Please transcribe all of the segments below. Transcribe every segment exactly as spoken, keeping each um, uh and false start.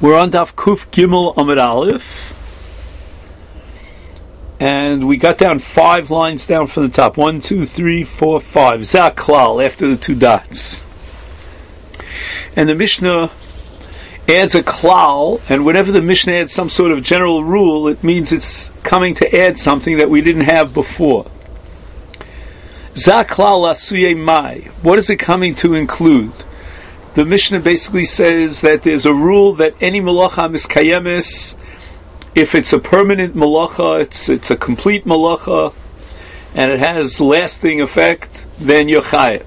We're on Daf Kuf Gimel Amud Aleph, and we got down five lines down from the top. One, two, three, four, five. Zak Klal after the two dots. And the Mishnah adds a klal, and whenever the Mishnah adds some sort of general rule, it means it's coming to add something that we didn't have before. Zak klal asuye mai. What is it coming to include? The Mishnah basically says that there's a rule that any malacha miskayemis, if it's a permanent malacha, it's it's a complete malacha, and it has lasting effect, then you're chayev.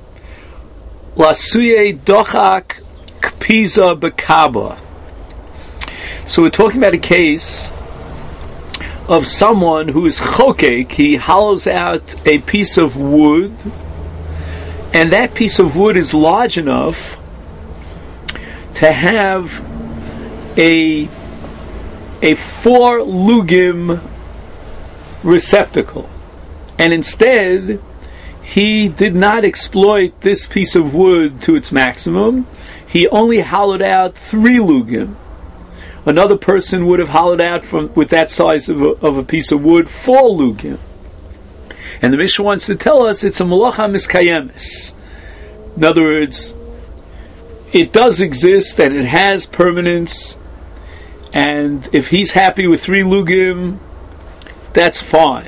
Lasuye dochak kpiza bekaba. So we're talking about a case of someone who is chokek. He hollows out a piece of wood, and that piece of wood is large enough to have a a four lugim receptacle, and instead he did not exploit this piece of wood to its maximum. He only hollowed out three lugim. Another person would have hollowed out from with that size of a, of a piece of wood four lugim. And the Mishnah wants to tell us it's a malacha miskayemis. In other words, it does exist and it has permanence, and if he's happy with three lugim, that's fine.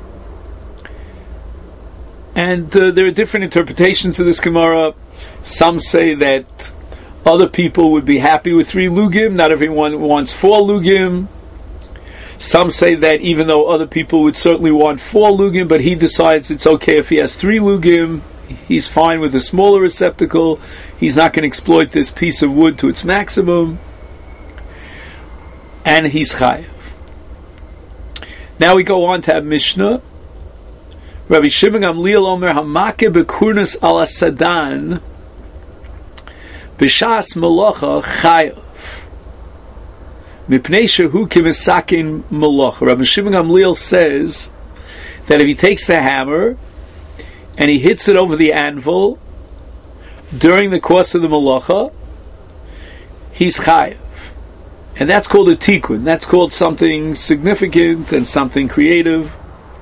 And uh, there are different interpretations of this Gemara. Some say that other people would be happy with three lugim, not everyone wants four lugim. Some say that even though other people would certainly want four lugim, but he decides it's okay if he has three lugim, he's fine with a smaller receptacle, he's not going to exploit this piece of wood to its maximum, and he's chayev. Now we go on to have Mishnah. Rabbi Shimon Gamliel Omer Hamake bekurnas ala sadan b'shas malacha chayev. Mipnei shehu kimisakin malacha. Rabbi Shimon Gamliel says that if he takes the hammer and he hits it over the anvil during the course of the malacha, he's chayev. And that's called a tikkun. That's called something significant and something creative.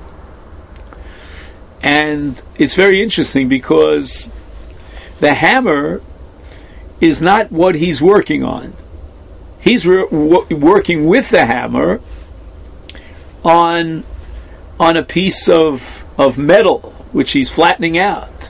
And it's very interesting because the hammer is not what he's working on. He's re- w- working with the hammer on on a piece of of metal which he's flattening out.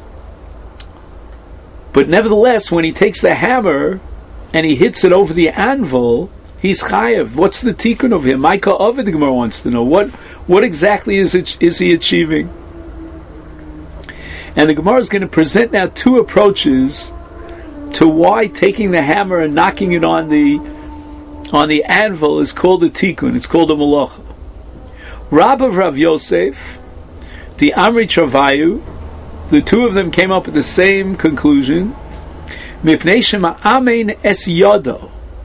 But nevertheless, when he takes the hammer and he hits it over the anvil, he's chayev. What's the tikkun of him? Micah Ovid Gemara wants to know what what exactly is it is he achieving? And the Gemara is going to present now two approaches to why taking the hammer and knocking it on the on the anvil is called a tikkun. It's called a malacha. Rab of Rav Yosef, the Amri Travayu, the two of them came up with the same conclusion. Mipnei shema amen es yodo.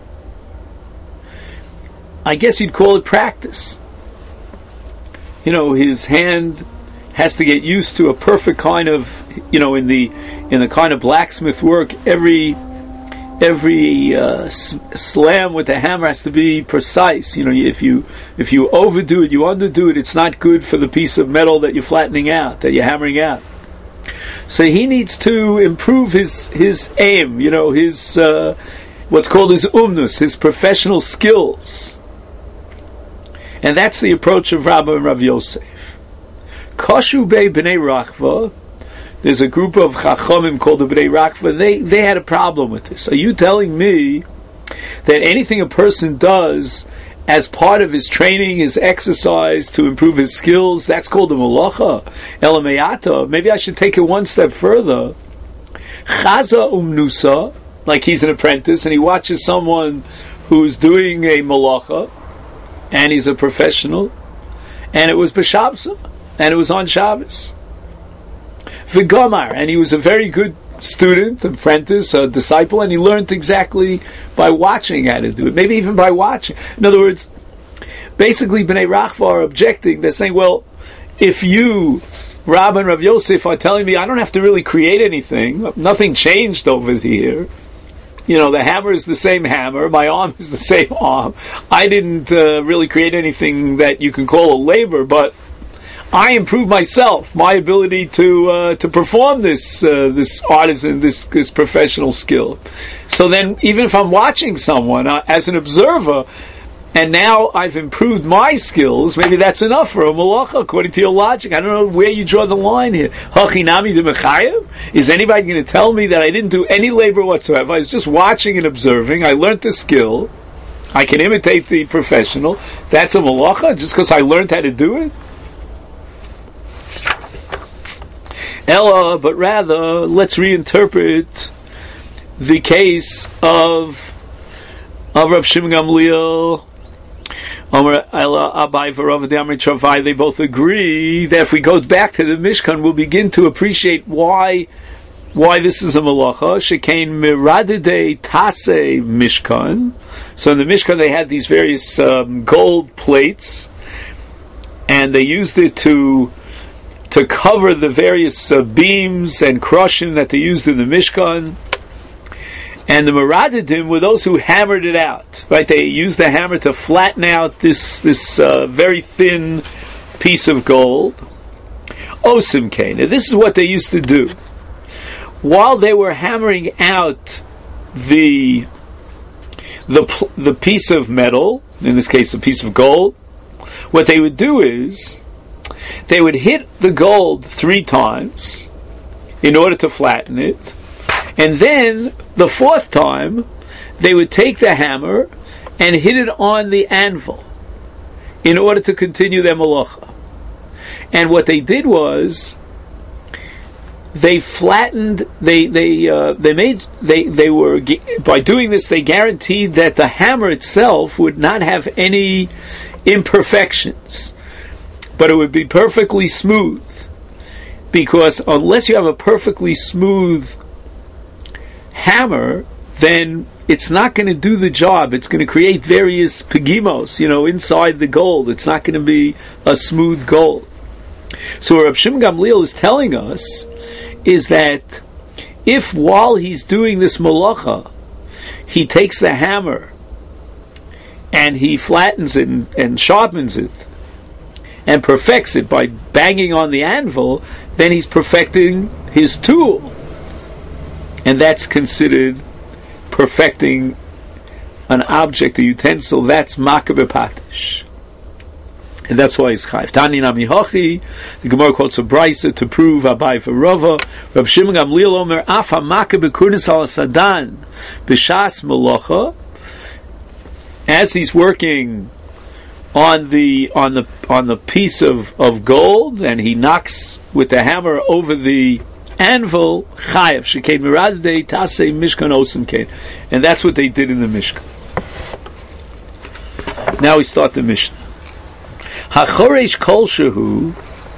I guess you'd call it practice. You know, his hand has to get used to a perfect kind of, you know, in the in the kind of blacksmith work, every every uh, s- slam with the hammer has to be precise. You know, if you if you overdo it, you underdo it, it's not good for the piece of metal that you're flattening out, that you're hammering out. So he needs to improve his his aim, you know, his uh, what's called his umnus, his professional skills, and that's the approach of Rabbi and Rav Yosef. Koshu Bey B'nei Rachva, there's a group of Chachomim called the B'nei Rachva, they, they had a problem with this. Are you telling me that anything a person does as part of his training, his exercise to improve his skills, that's called a malacha? Elamayata, maybe I should take it one step further. Chaza umnusa, like he's an apprentice and he watches someone who's doing a malacha and he's a professional, and it was b'shabsa, and it was on Shabbos. V'gomar, and he was a very good student, apprentice, a disciple, and he learned exactly by watching how to do it, maybe even by watching. In other words, basically B'nai Rachva are objecting. They're saying, well, if you, Rab and Rav Yosef, are telling me I don't have to really create anything, nothing changed over here, You know, the hammer is the same hammer. My arm is the same arm. I didn't uh, really create anything that you can call a labor, but I improved myself, my ability to uh, to perform this uh, this artisan, this this professional skill. So then, even if I'm watching someone uh, as an observer, and now I've improved my skills, maybe that's enough for a malacha, according to your logic. I don't know where you draw the line here. Hachinami de mechayev? Is anybody going to tell me that I didn't do any labor whatsoever? I was just watching and observing. I learned the skill. I can imitate the professional. That's a malacha, just because I learned how to do it? Ella, but rather, let's reinterpret the case of of Rav Shimon Gamliel. They both agree that if we go back to the Mishkan, we'll begin to appreciate why why this is a malacha. Shekain miradide tase Mishkan. So in the Mishkan they had these various um, gold plates, and they used it to to cover the various uh, beams and crushing that they used in the Mishkan. And the Meradidim were those who hammered it out. Right? They used the hammer to flatten out this this uh, very thin piece of gold. Osim Kain. Now this is what they used to do. While they were hammering out the the the piece of metal, in this case a piece of gold, what they would do is they would hit the gold three times in order to flatten it. And then, the fourth time, they would take the hammer and hit it on the anvil in order to continue their malacha. And what they did was, they flattened, they they uh, they made, they, they were, by doing this, they guaranteed that the hammer itself would not have any imperfections, but it would be perfectly smooth. Because unless you have a perfectly smooth hammer, then it's not going to do the job. It's going to create various pegimos, you know, inside the gold. It's not going to be a smooth gold. So what Rav Shimon Gamliel is telling us is that if while he's doing this malacha, he takes the hammer and he flattens it and, and sharpens it and perfects it by banging on the anvil, then he's perfecting his tool. And that's considered perfecting an object, a utensil. That's makabeh patish. And that's why it's chayv. Tani nami hochi. The Gemara quotes a brisa to prove Abai v'Rava. Rav Shimon Gamliel omer af ha-makabeh kurnis al sadan b'shas melacha. As he's working on the on the on the piece of, of gold, and he knocks with the hammer over the anvil, chayav shekain miradei tasei mishkan osim kain, and that's what they did in the Mishkan. Now we start the Mishnah. Hachoresh kol shehu.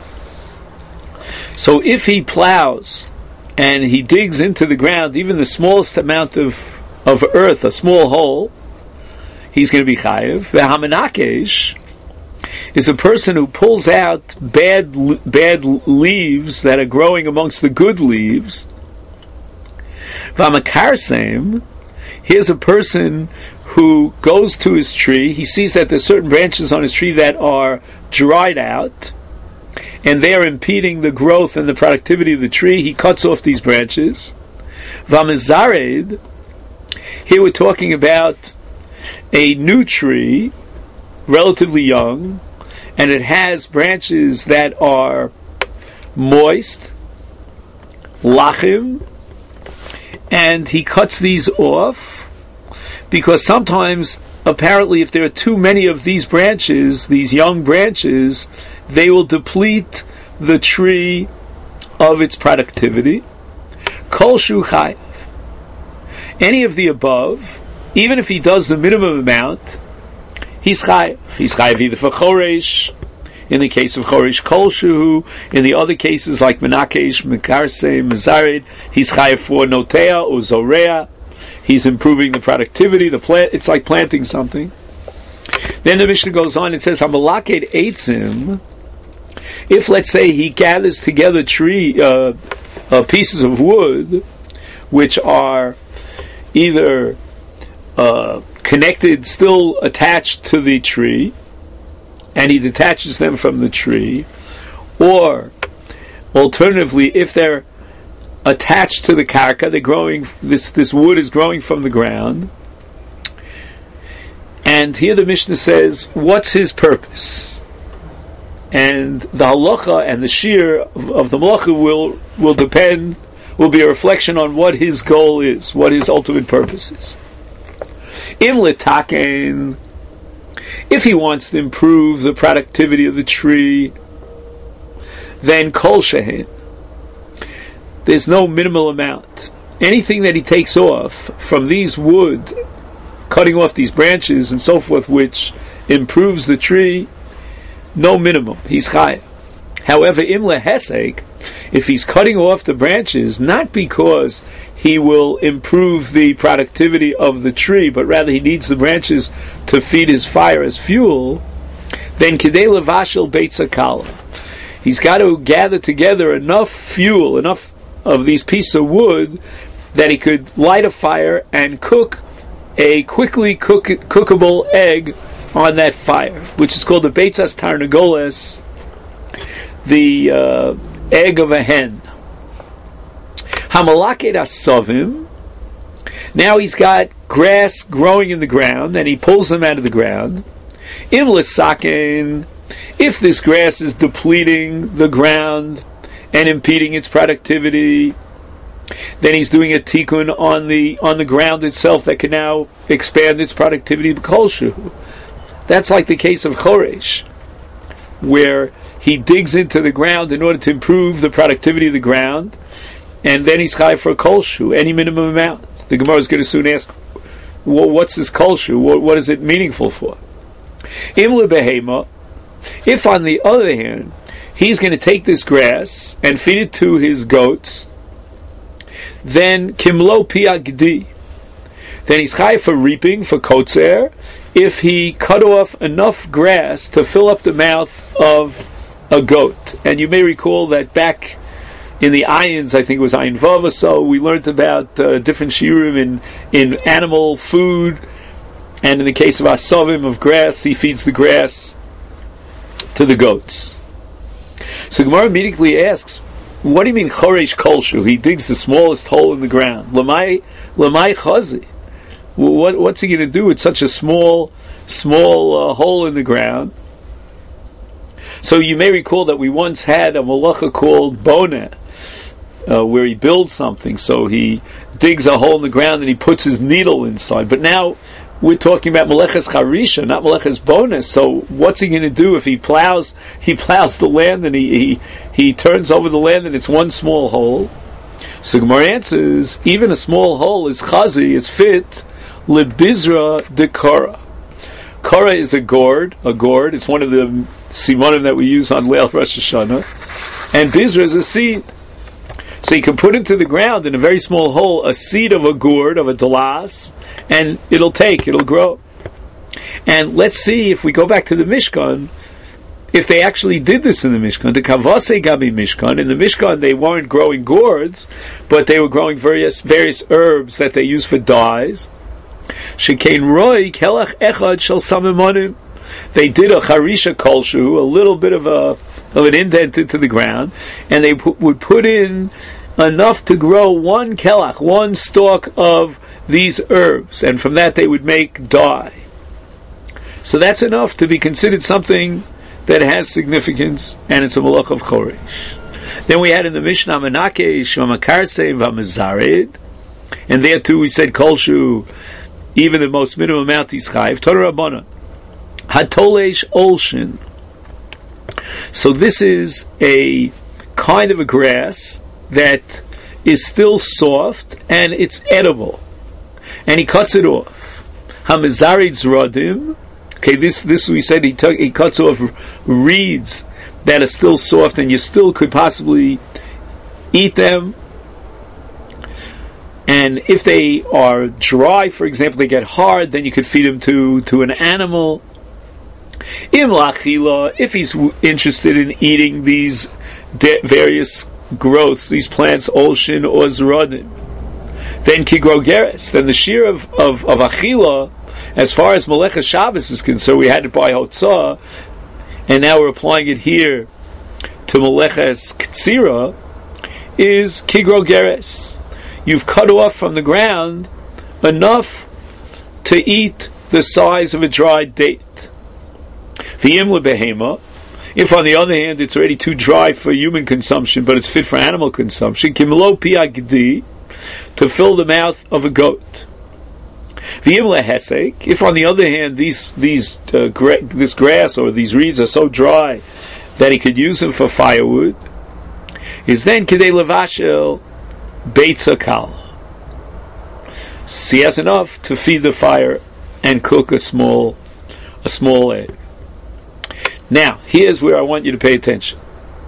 So if he plows and he digs into the ground, even the smallest amount of of earth, a small hole, he's going to be chayav. V'hamanakesh is a person who pulls out bad bad leaves that are growing amongst the good leaves. V'amakarsem, here's a person who goes to his tree. He sees that there's certain branches on his tree that are dried out, and they're impeding the growth and the productivity of the tree. He cuts off these branches. V'amizared, here we're talking about a new tree, relatively young, and it has branches that are moist, lachim, and he cuts these off because sometimes, apparently, if there are too many of these branches, these young branches, they will deplete the tree of its productivity. Kol shu chayav. Any of the above, even if he does the minimum amount, he's chayav. He's chayav either for choresh, in the case of choresh kol shu, in the other cases like menakesh, mekarsei, mezared, he's chayav for notea or zorea. He's improving the productivity, the plant. It's like planting something. Then the Mishnah goes on, it says, hamalaked eitzim, if let's say he gathers together tree uh, uh, pieces of wood which are either uh, connected, still attached to the tree, and he detaches them from the tree, or alternatively, if they're attached to the karka, they're growing. This this wood is growing from the ground, and here the Mishnah says, "What's his purpose?" And the halacha and the shear of, of the malacha will will depend, will be a reflection on what his goal is, what his ultimate purpose is. Im litaken, if he wants to improve the productivity of the tree, then kol shehin. There's no minimal amount. Anything that he takes off from these wood, cutting off these branches and so forth, which improves the tree, no minimum. He's chayav. However, im lehesek, if he's cutting off the branches, not because he will improve the productivity of the tree, but rather he needs the branches to feed his fire as fuel, then kidei levashel beitza kala. He's got to gather together enough fuel, enough of these pieces of wood, that he could light a fire and cook a quickly cook- cookable egg on that fire, which is called the beitzas tarnagoles, the uh, egg of a hen. Hamalaket asovim. Now he's got grass growing in the ground, and he pulls them out of the ground. Im lesaken, if this grass is depleting the ground and impeding its productivity, then he's doing a tikkun on the on the ground itself that can now expand its productivity. B'kolshu. That's like the case of choresh, where he digs into the ground in order to improve the productivity of the ground, and then he's chayav for a kolshu, any minimum amount. The Gemara is going to soon ask, well, what's this kolshu? What, what is it meaningful for? Im lebehema, if on the other hand, he's going to take this grass and feed it to his goats, then kimlo piagdi, then he's chayav for reaping, for kotzer, if he cut off enough grass to fill up the mouth of a goat. And you may recall that back in the ayins, I think it was ayin vav or so, we learned about uh, different shiurim in, in animal food, and in the case of asovim, of grass, he feeds the grass to the goats. So Gemara immediately asks, what do you mean choresh kolshu? He digs the smallest hole in the ground. Lamai lamai chazi. What, what's he going to do with such a small, small uh, hole in the ground? So you may recall that we once had a malacha called boneh, uh, where he builds something. So he digs a hole in the ground and he puts his needle inside. But now we're talking about meleches charisha, not meleches boneh. So what's he going to do if he plows? He plows the land and he, he he turns over the land and it's one small hole. So Gemara answers, even a small hole is chazi, is fit lebizra de kara. Kara is a gourd, a gourd. It's one of the simanim that we use on Leil Rosh Hashanah, and bizra is a seed. So you can put into the ground in a very small hole a seed of a gourd, of a dalas, and it'll take, it'll grow. And let's see, if we go back to the Mishkan, if they actually did this in the Mishkan. The Kavase Gabi Mishkan, in the Mishkan they weren't growing gourds, but they were growing various various herbs that they use for dyes. Shekain Roy Kelach Echad Shel Samamonim. They did a charisha kolshu, a little bit of a of an indent into the ground, and they put, would put in enough to grow one kelach, one stalk of these herbs, and from that they would make dye. So that's enough to be considered something that has significance, and it's a malach of choresh. Then we had in the Mishnah Menakesh, Vamakarse, Vamazarid, and there too we said kolshu, even the most minimum amount is chayiv. Torah Rabbana, Hatolesh Olshin. So this is a kind of a grass that is still soft and it's edible, and he cuts it off. Hamazarid Zradim. Okay, this this we said he took, he cuts off reeds that are still soft, and you still could possibly eat them. And if they are dry, for example, they get hard, then you could feed them to, to an animal. Im lachila, if he's w- interested in eating these de- various growths, these plants, olshin or zradim, then kigrogeres, then the shear of, of, of achila, as far as Melecha Shabbos is concerned, we had it by Hotzah, and now we're applying it here to Meleches Ktsira, is kigrogeres. You've cut off from the ground enough to eat the size of a dried date. V'yim lebehema, if on the other hand it's already too dry for human consumption, but it's fit for animal consumption, kimlo pi agdi, to fill the mouth of a goat. V'yim lehesek, if on the other hand these these uh, gra- this grass or these reeds are so dry that he could use them for firewood, is then kidei levashel beitza kal. So he has enough to feed the fire and cook a small a small egg. Now, here's where I want you to pay attention.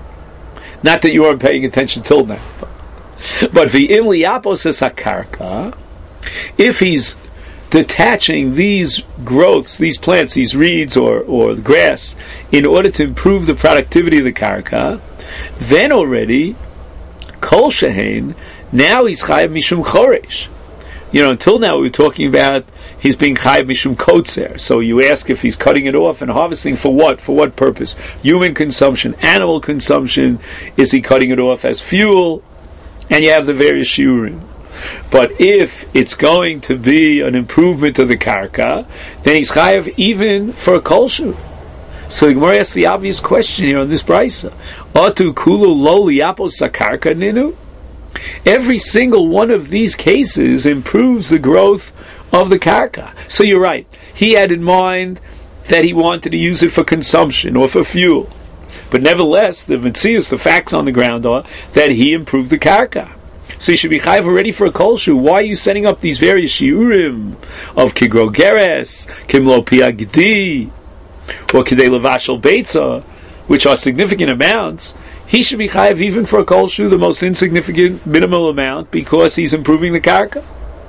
Not that you weren't paying attention till now. But v'im liyapos es hakarka, if he's detaching these growths, these plants, these reeds or, or the grass, in order to improve the productivity of the karka, then already, kol shehein, now he's chayav mishum choresh. You know, until now we were talking about he's being chayav mishum kotzer. So you ask if he's cutting it off and harvesting for what? For what purpose? Human consumption, animal consumption. Is he cutting it off as fuel? And you have the various shiurim. But if it's going to be an improvement of the karka, then he's chayav even for a kolshu. So the Gemara asks the obvious question here on this brisa: Atu kulu lo liyapos sakarka ninu? Every single one of these cases improves the growth of the karka. So you're right. He had in mind that he wanted to use it for consumption or for fuel. But nevertheless, the Metzius, the facts on the ground are that he improved the karka. So you should be chayav already for a kolshu. Why are you setting up these various shiurim of kigrogeres, kimlo piagdi, or kidei levashel beitza, which are significant amounts? He should be chayav even for a kolshu, the most insignificant, minimal amount, because he's improving the karka.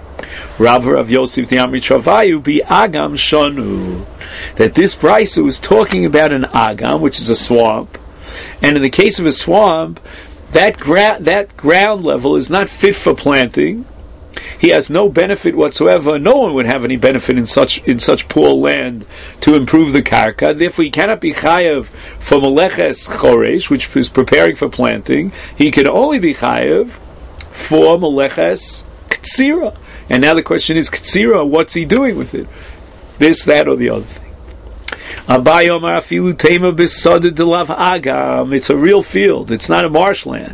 Rav Rav Yosef the Amrit Shavayu be agam shonu, that this brisa was talking about an agam, which is a swamp, and in the case of a swamp, that gra- that ground level is not fit for planting. He has no benefit whatsoever. No one would have any benefit in such in such poor land to improve the karka. Therefore, he cannot be chayav for meleches choresh, which is preparing for planting. He can only be chayav for meleches ktsira. And now the question is, ktsira, what's he doing with it? This, that, or the other thing. Abai Omar afilu tema b'sada delav agam. It's a real field. It's not a marshland.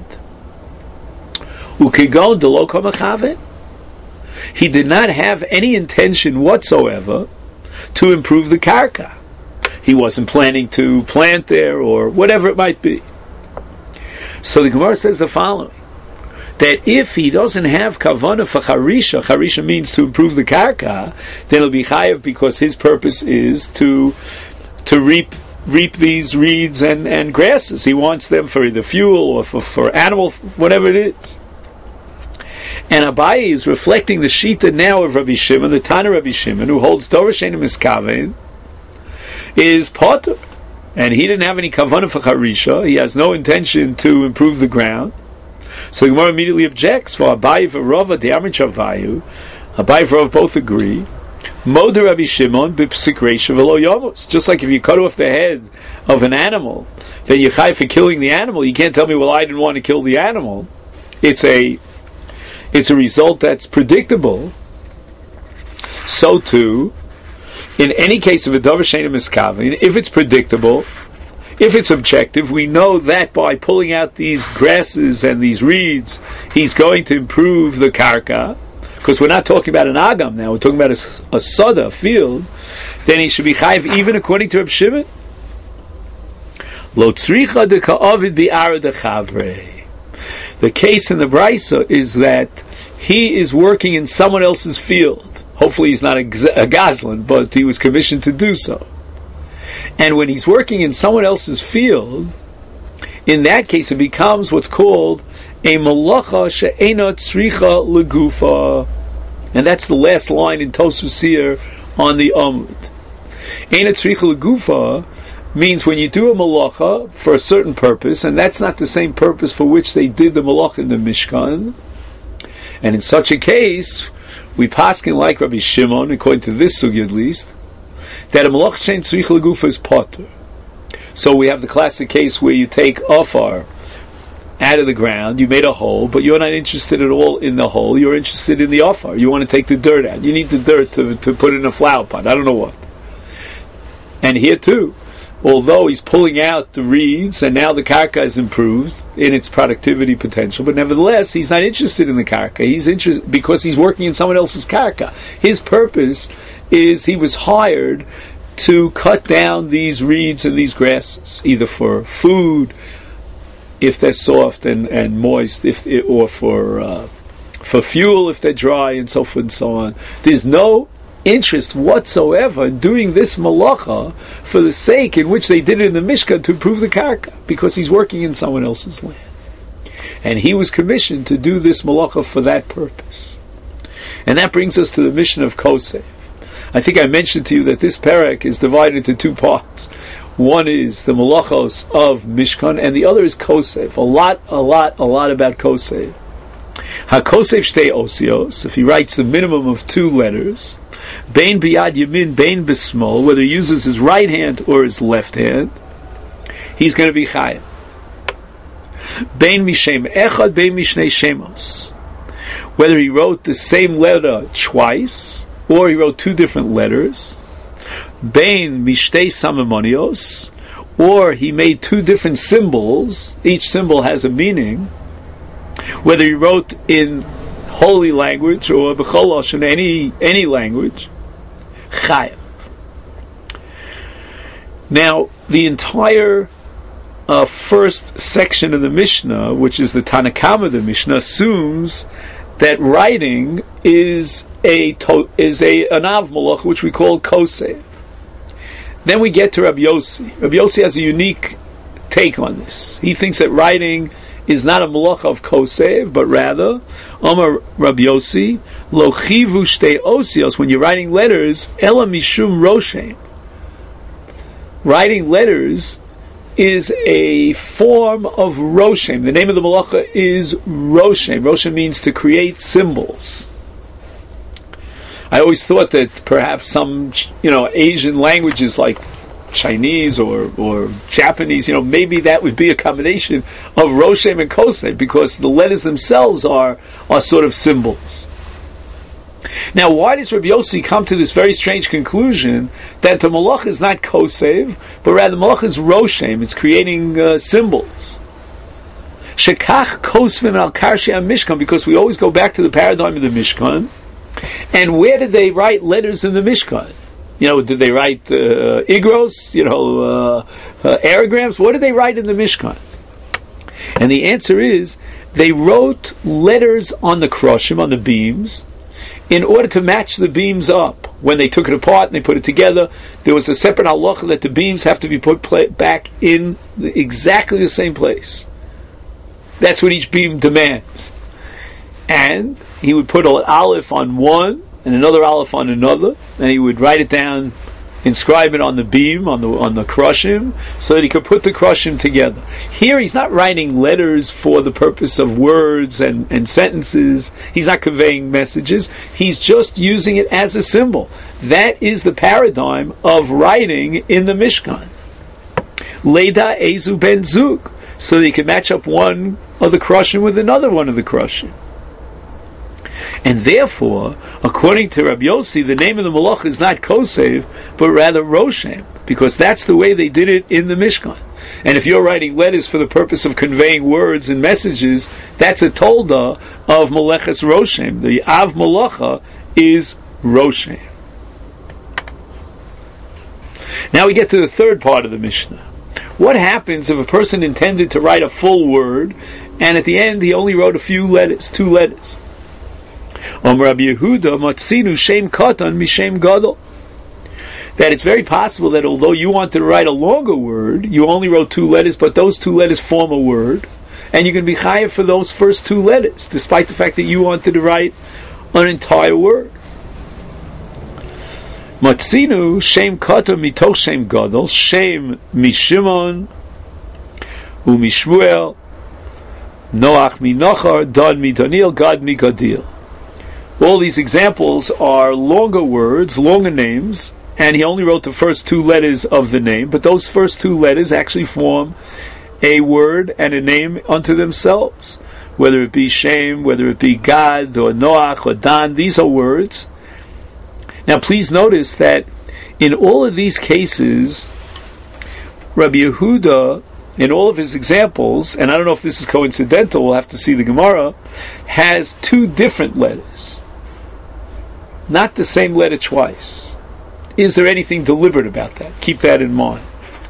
Ukigon delo kamachaveh. He did not have any intention whatsoever to improve the karka. He wasn't planning to plant there or whatever it might be. So the Gemara says the following, that if he doesn't have kavanah for charisha, charisha means to improve the karka, then he'll be chayav because his purpose is to to reap reap these reeds and, and grasses. He wants them for either fuel or for, for animal, whatever it is. And Abaye is reflecting the shita now of Rabbi Shimon, the Tana Rabbi Shimon, who holds Dorosh Shein Miskaven, is potter. And he didn't have any kavanah for charisha. He has no intention to improve the ground. So the Gemara immediately objects. For Abaye v'Rava the Amrit Shavayu, Abaye and Rav both agree. Moder Rabbi Shimon b'psik reisha v'lo yomos. Just like if you cut off the head of an animal, then you're chayav for killing the animal. You can't tell me, well, I didn't want to kill the animal. It's a It's a result that's predictable. So too, in any case of a davar she'eino miskaven, if it's predictable, if it's objective, we know that by pulling out these grasses and these reeds, he's going to improve the karka. Because we're not talking about an agam now, we're talking about a, a sada, a field. Then he should be chayiv even according to Reb Shimon. Lo tzricha de ka'avid bi'ara de chavrei. The case in the brisa is that he is working in someone else's field. Hopefully he's not a, a gazlan, but he was commissioned to do so. And when he's working in someone else's field, in that case it becomes what's called a malacha she'ena tzricha legufa. And that's the last line in Tosfos here on the Amud. Ena tzricha legufa means when you do a malacha for a certain purpose, and that's not the same purpose for which they did the malacha in the Mishkan, And in such a case, we paskin like Rabbi Shimon, according to this sugi at least, that a malach shein tzrich legufa is potter. So we have the classic case where you take afar out of the ground, you made a hole, but you're not interested at all in the hole, you're interested in the afar. You want to take the dirt out. You need the dirt to, to put in a flower pot. I don't know what. And here too, although he's pulling out the reeds, and now the karka is improved in its productivity potential, but nevertheless, he's not interested in the karka. He's interested because he's working in someone else's karka. His purpose is he was hired to cut down these reeds and these grasses, either for food, if they're soft and, and moist, if or for uh, for fuel if they're dry, and so forth and so on. There's no interest whatsoever in doing this malacha for the sake in which they did it in the Mishkan to improve the karka, because he's working in someone else's land. And he was commissioned to do this malacha for that purpose. And that brings us to the mission of Kosev. I think I mentioned to you that this parak is divided into two parts. One is the malachos of Mishkan, and the other is Kosev. A lot, a lot, a lot about Kosev. HaKosev shtei osios, if he writes the minimum of two letters, Bein biyad yamin, bein bismol, whether he uses his right hand or his left hand, he's going to be chayav. Bein mishem echad, bein mishnei shemos. Whether he wrote the same letter twice, or he wrote two different letters, bein mishtei samimonios, or he made two different symbols, each symbol has a meaning, whether he wrote in holy language or b'cholosh in any any language, chayav. Now, the entire uh, first section of the Mishnah, which is the Tanakama of the Mishnah, assumes that writing is a to, is a an av malach, which we call kosev. Then we get to Rabbi Yossi. Rabbi Yossi has a unique take on this. He thinks that writing is not a malach of kosev, but rather, Omar Rabbi Yossi, lo chivu shtei osios, when you're writing letters, ela mishum roshem. Writing letters is a form of roshem. The name of the malacha is roshem. Roshem means to create symbols. I always thought that perhaps some, you know, Asian languages like Chinese or, or Japanese, you know, maybe that would be a combination of Roshem and Kosev, because the letters themselves are, are sort of symbols. Now, why does Rabbi Yossi come to this very strange conclusion that the malach is not Kosev, but rather the malach is Roshem, it's creating uh, symbols? Shekach Kosvim al Karshi Mishkan, because we always go back to the paradigm of the Mishkan. And where did they write letters in the Mishkan? You know, did they write uh, igros, you know, uh, uh, aerograms? What did they write in the Mishkan? And the answer is, they wrote letters on the kroshim, on the beams, in order to match the beams up. When they took it apart and they put it together, there was a separate halacha that the beams have to be put pla- back in the, exactly the same place. That's what each beam demands. And he would put an aleph on one, and another aleph on another, and he would write it down, inscribe it on the beam, on the on the kroshim, so that he could put the kroshim together. Here he's not writing letters for the purpose of words and, and sentences. He's not conveying messages. He's just using it as a symbol. That is the paradigm of writing in the Mishkan. Leda Ezu Ben Zug, so that he can match up one of the kroshim with another one of the kroshim. And therefore, according to Rabbi Yossi, the name of the malach is not Kosev, but rather Roshem, because that's the way they did it in the Mishkan. And if you're writing letters for the purpose of conveying words and messages, that's a tolda of Maleches Roshem. The Av Malacha is Roshem. Now we get to the third part of the Mishnah. What happens if a person intended to write a full word, and at the end he only wrote a few letters, two letters? Om Rabbi Yehuda matzinu shem katan mishem gadol. That it's very possible that although you wanted to write a longer word, you only wrote two letters, but those two letters form a word, and you can be chayav for those first two letters, despite the fact that you wanted to write an entire word. Matzinu shem katan mitoch shem gadol, shem mishimon umishmuel Noach mi Nochar, Dan mi Daniel, Gad mi Gadil. All these examples are longer words, longer names, and he only wrote the first two letters of the name, but those first two letters actually form a word and a name unto themselves. Whether it be Shem, whether it be Gad, or Noach, or Dan, these are words. Now please notice that in all of these cases, Rabbi Yehuda, in all of his examples, and I don't know if this is coincidental, we'll have to see the Gemara, has two different letters. Not the same letter twice. Is there anything deliberate about that? Keep that in mind.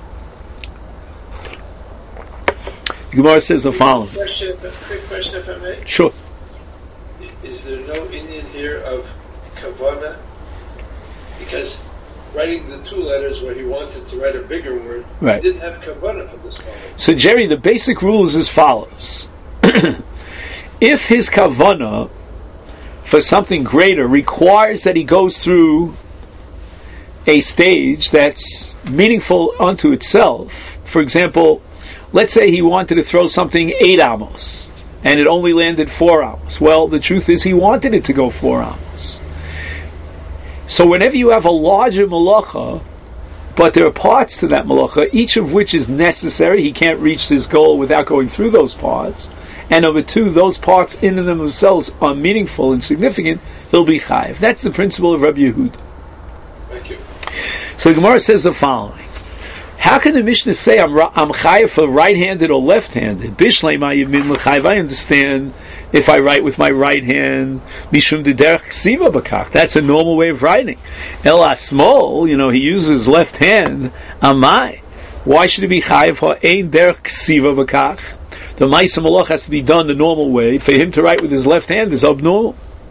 The Gemara says the following. Quick question, quick question if I may. Sure. Is there no Indian here of Kavanah? Because writing the two letters where he wanted to write a bigger word, right. He didn't have Kavanah for this moment. So Jerry, the basic rule is as follows. If his Kavanah for something greater requires that he goes through a stage that's meaningful unto itself, for example, let's say he wanted to throw something eight amos, and it only landed four amos. Well, the truth is he wanted it to go four amos. So whenever you have a larger malacha, but there are parts to that malacha, each of which is necessary, he can't reach his goal without going through those parts, and number two, those parts in and of themselves are meaningful and significant, he'll be chayiv. That's the principle of Rabbi Yehuda. Thank you. So the Gemara says the following. How can the Mishnah say I'm, I'm chayiv for right-handed or left-handed? Bishlei ma yamin l'chayiv. I understand if I write with my right hand, mishum d'derech ksiva b'kach. That's a normal way of writing. El asmol, you know, he uses his left hand. Amai. Why should it be chayiv for ein derech ksiva b'kach? The ma'aseh malach has to be done the normal way. For him to write with his left hand is abnormal.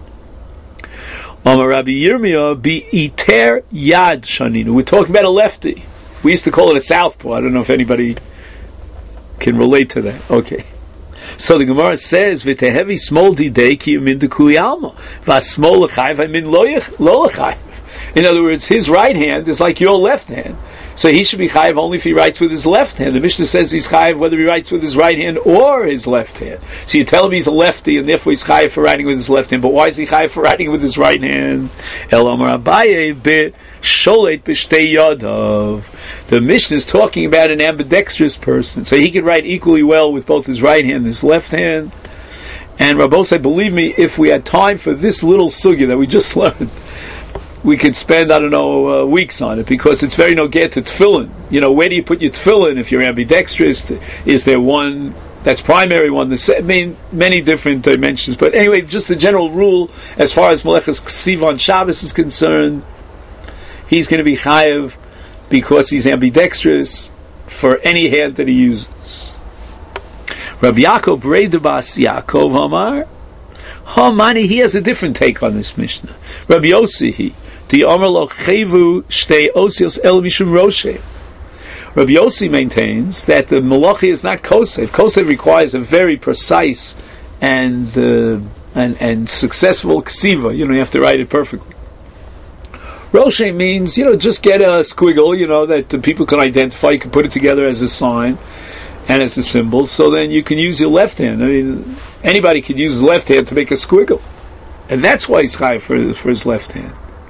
Amar Rabbi Yirmiyah bi iter yad shaninu. We're talking about a lefty. We used to call it a southpaw. I don't know if anybody can relate to that. Okay. So the Gemara says, "V'tehevi smol didei ki yamin dekuli alma, v'asmol l'chayv yamin lo l'chayv." In other words, his right hand is like your left hand, so he should be chayiv only if he writes with his left hand. The Mishnah says he's chayiv whether he writes with his right hand or his left hand. So you tell him he's a lefty, and therefore he's chayiv for writing with his left hand. But why is he chayiv for writing with his right hand? El Amar Abaye be sholet b'shtei yadav. The Mishnah is talking about an ambidextrous person, so he could write equally well with both his right hand and his left hand. And Rabbi said, believe me, if we had time for this little sugya that we just learned, we could spend, I don't know, uh, weeks on it, because it's very nogeh to tefillin. You know, where do you put your tefillin if you're ambidextrous? Is there one that's primary, one that's, I mean, many different dimensions. But anyway, just the general rule, as far as Melechus Ksiv on Shabbos is concerned, he's going to be chayiv because he's ambidextrous for any hand that he uses. Rabbi Yaakov Breidabas Yaakov Amar Hamani, he has a different take on this Mishnah. Rabbi Yossi, the Amar Lo Chevu Shtei Osios El Mishum Roshe. Rabbi Yossi maintains that the malachi is not kosev. Kosev requires a very precise and uh, and and successful ksiva. You know, you have to write it perfectly. Roshe means, you know, just get a squiggle, you know, that the people can identify. You can put it together as a sign and as a symbol, so then you can use your left hand. I mean, anybody could use his left hand to make a squiggle. And that's why he's chayiv for, for his left hand.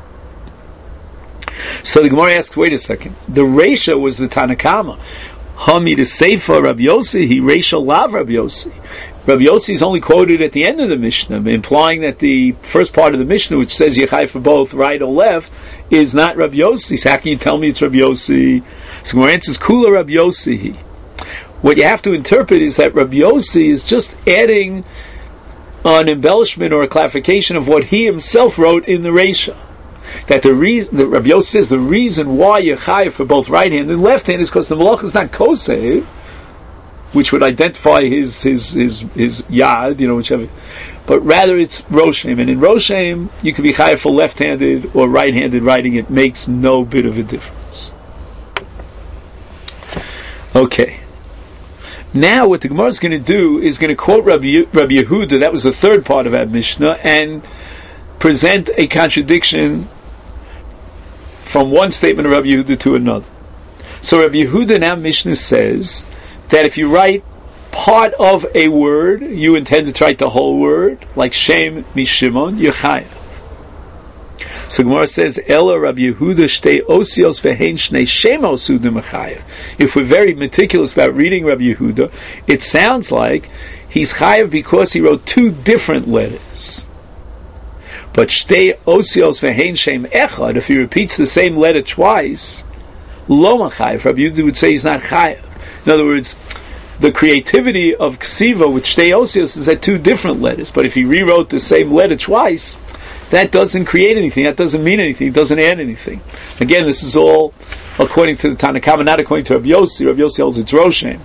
So the Gemara asks, wait a second. The Reisha was the Tanakama. Hamid Seifa Rabbi Yossi, he Reisha Lav Rabbi Yossi. Rabbi Yossi is only quoted at the end of the Mishnah, implying that the first part of the Mishnah, which says Yechai for both right or left, is not Rabbi Yossi. So how can you tell me it's Rabbi Yossi? So Gemara answers, Kula Rabbi Yossi. What you have to interpret is that Rabbi Yossi is just adding an embellishment or a clarification of what he himself wrote in the Reisha. That the reason, that Rabbi Yossi says the reason why you're chayiv for both right hand and left hand is because the malach is not kosev, which would identify his his his his yad, you know, whichever. But rather it's roshem, and in roshem you can be chayiv for left-handed or right-handed writing. It makes no bit of a difference. Okay. Now what the Gemara is going to do is going to quote Rabbi, Rabbi Yehuda, that was the third part of that Mishnah, and present a contradiction from one statement of Rabbi Yehuda to another. So Rabbi Yehuda now Mishnah says that if you write part of a word, you intended to write the whole word, like Shem Mishimon, you're chayav. So Gemara says, Ela Rabbi Yehuda shtei osios vehein shnei shemos udim chayav. If we're very meticulous about reading Rabbi Yehuda, it sounds like he's chayav because he wrote two different letters. But shtei osios vehein shem echad, if he repeats the same letter twice, lo machayav. Rabbi Yehuda would say he's not chayav. In other words, the creativity of ksiva with shtei osios is at two different letters. But if he rewrote the same letter twice, that doesn't create anything. That doesn't mean anything. It doesn't add anything. Again, this is all according to the Tanna Kama, not according to Rabbi Yossi. Rabbi Yossi holds it's Roshem.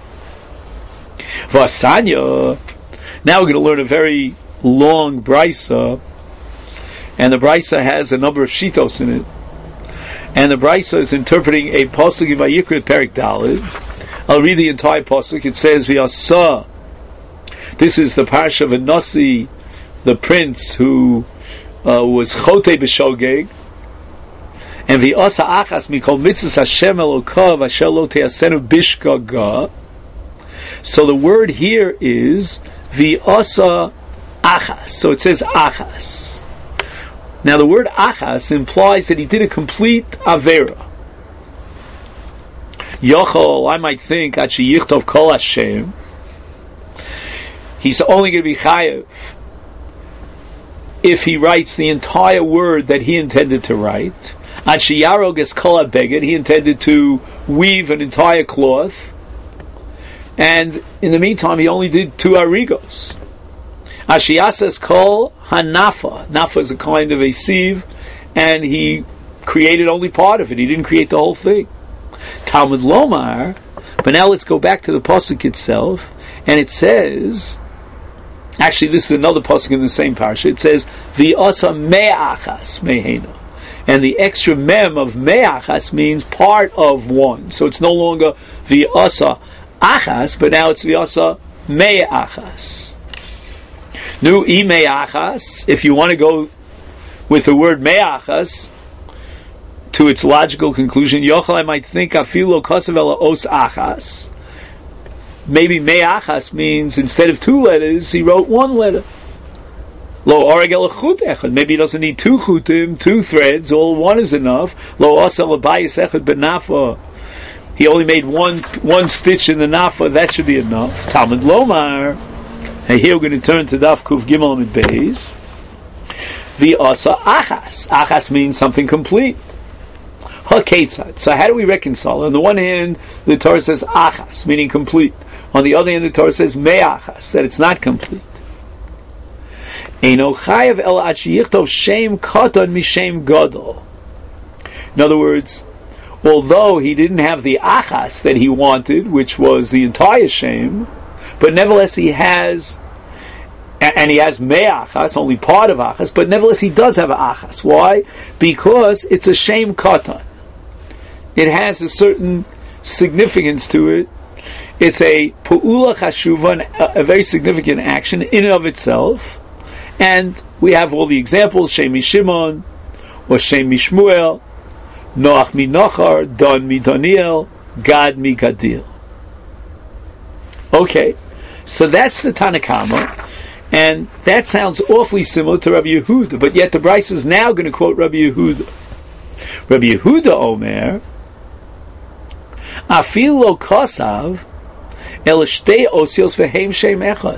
Vasanya. Now we're going to learn a very long brisa, and the brisa has a number of shitos in it. And the brisa is interpreting a pasuk in Vayikra Perik Daled. I'll read the entire pasuk. It says, "V'yasa." This is the parsha of Nasi, the prince who Uh, was Chote B'Shogeg, and V'asa Achas Mikol Mitzvahs Hashem Elokav Asher Lo Te'asenu Bishgaga. So the word here is V'asa Achas. So it says Achas. Now the word Achas implies that he did a complete Avera. Yochol, I might think, Achi Yichtov Kol Hashem, he's only going to be Chayev if he writes the entire word that he intended to write. Achiyarog es kol beged, he intended to weave an entire cloth, and in the meantime he only did two arigos. Ashiyas es kol hanafa. Nafa is a kind of a sieve, and he created only part of it. He didn't create the whole thing. Talmud Lomar. But now let's go back to the pasuk itself, and it says, actually, this is another pasuk in the same parsha. It says, "V'asa me'achas mehena," and the extra mem of me'achas means part of one. So it's no longer v'asa achas, but now it's v'asa me'achas. Nu i me'achas. If you want to go with the word me'achas to its logical conclusion, yochel, I might think afilo kosav ela os achas. Maybe me'achas means instead of two letters, he wrote one letter. Lo oreg el chut echad. Maybe he doesn't need two chutim, two threads. All one is enough. Lo asal abayis echad benafa. He only made one one stitch in the nafa. That should be enough. Talmud Lomar. And here we're going to turn to Daf Kuf Gimel and Beis. The asa achas. Achas means something complete. Ha-ketzad. So how do we reconcile? On the one hand, the Torah says achas, meaning complete. On the other hand, the Torah says me'achas, that it's not complete. Eino chayav el ad sheyichtov shem katan mishem gadol. In other words, although he didn't have the achas that he wanted, which was the entire shem, but nevertheless he has, and he has me'achas, only part of achas, but nevertheless he does have achas. Why? Because it's a shem katan. It has a certain significance to it. It's a pu'ula chashuva, a very significant action in and of itself. And we have all the examples, Shem Mishimon, or Shem Mishmuel, Noach mi Nochar, Don mi Doniel, Gad mi Gadil. Okay, so that's the Tanna Kama, and that sounds awfully similar to Rabbi Yehuda, but yet the Bryce is now going to quote Rabbi Yehuda. Rabbi Yehuda Omer, Afil lo kosav, el shtei osios vehem shem echad.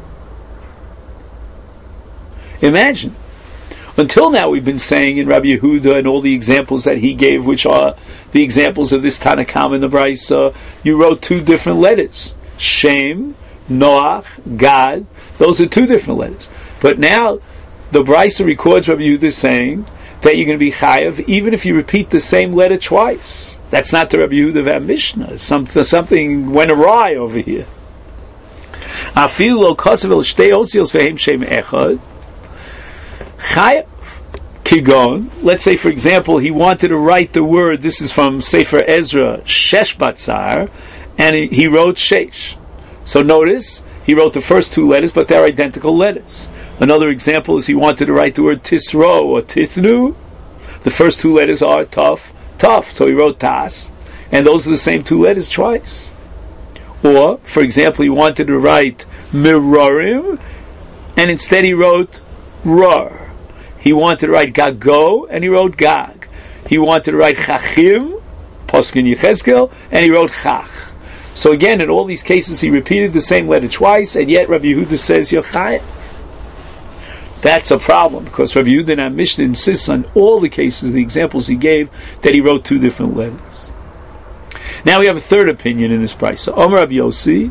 Imagine, until now we've been saying in Rabbi Yehuda and all the examples that he gave, which are the examples of this Tanna Kama in the Brisa, you wrote two different letters. Shem, Noach, Gad, those are two different letters. But now the Brisa records Rabbi Yehuda saying that you're going to be chayav even if you repeat the same letter twice. That's not the Rabbi Yehuda of our Mishnah. Something, something went awry over here. Afil lo kosav el shtei osios vehem shem echad. Chayav kigon. Let's say, for example, he wanted to write the word. This is from Sefer Ezra, shesh batzar, and he, he wrote shesh. So notice he wrote the first two letters, but they're identical letters. Another example is he wanted to write the word tisro or tithnu. The first two letters are tough, tough. So he wrote tas, and those are the same two letters twice. Or, for example, he wanted to write Mirarim, and instead he wrote Rar. He wanted to write Gago, and he wrote Gag. He wanted to write Chachim, Poskin Yechezkel, and he wrote Chach. So again, in all these cases, he repeated the same letter twice, and yet Rabbi Yehuda says Yochai. That's a problem, because Rabbi Yehuda in our Mishnah insists on all the cases, the examples he gave, that he wrote two different letters. Now we have a third opinion in this price. So Omer Rabbi Yossi,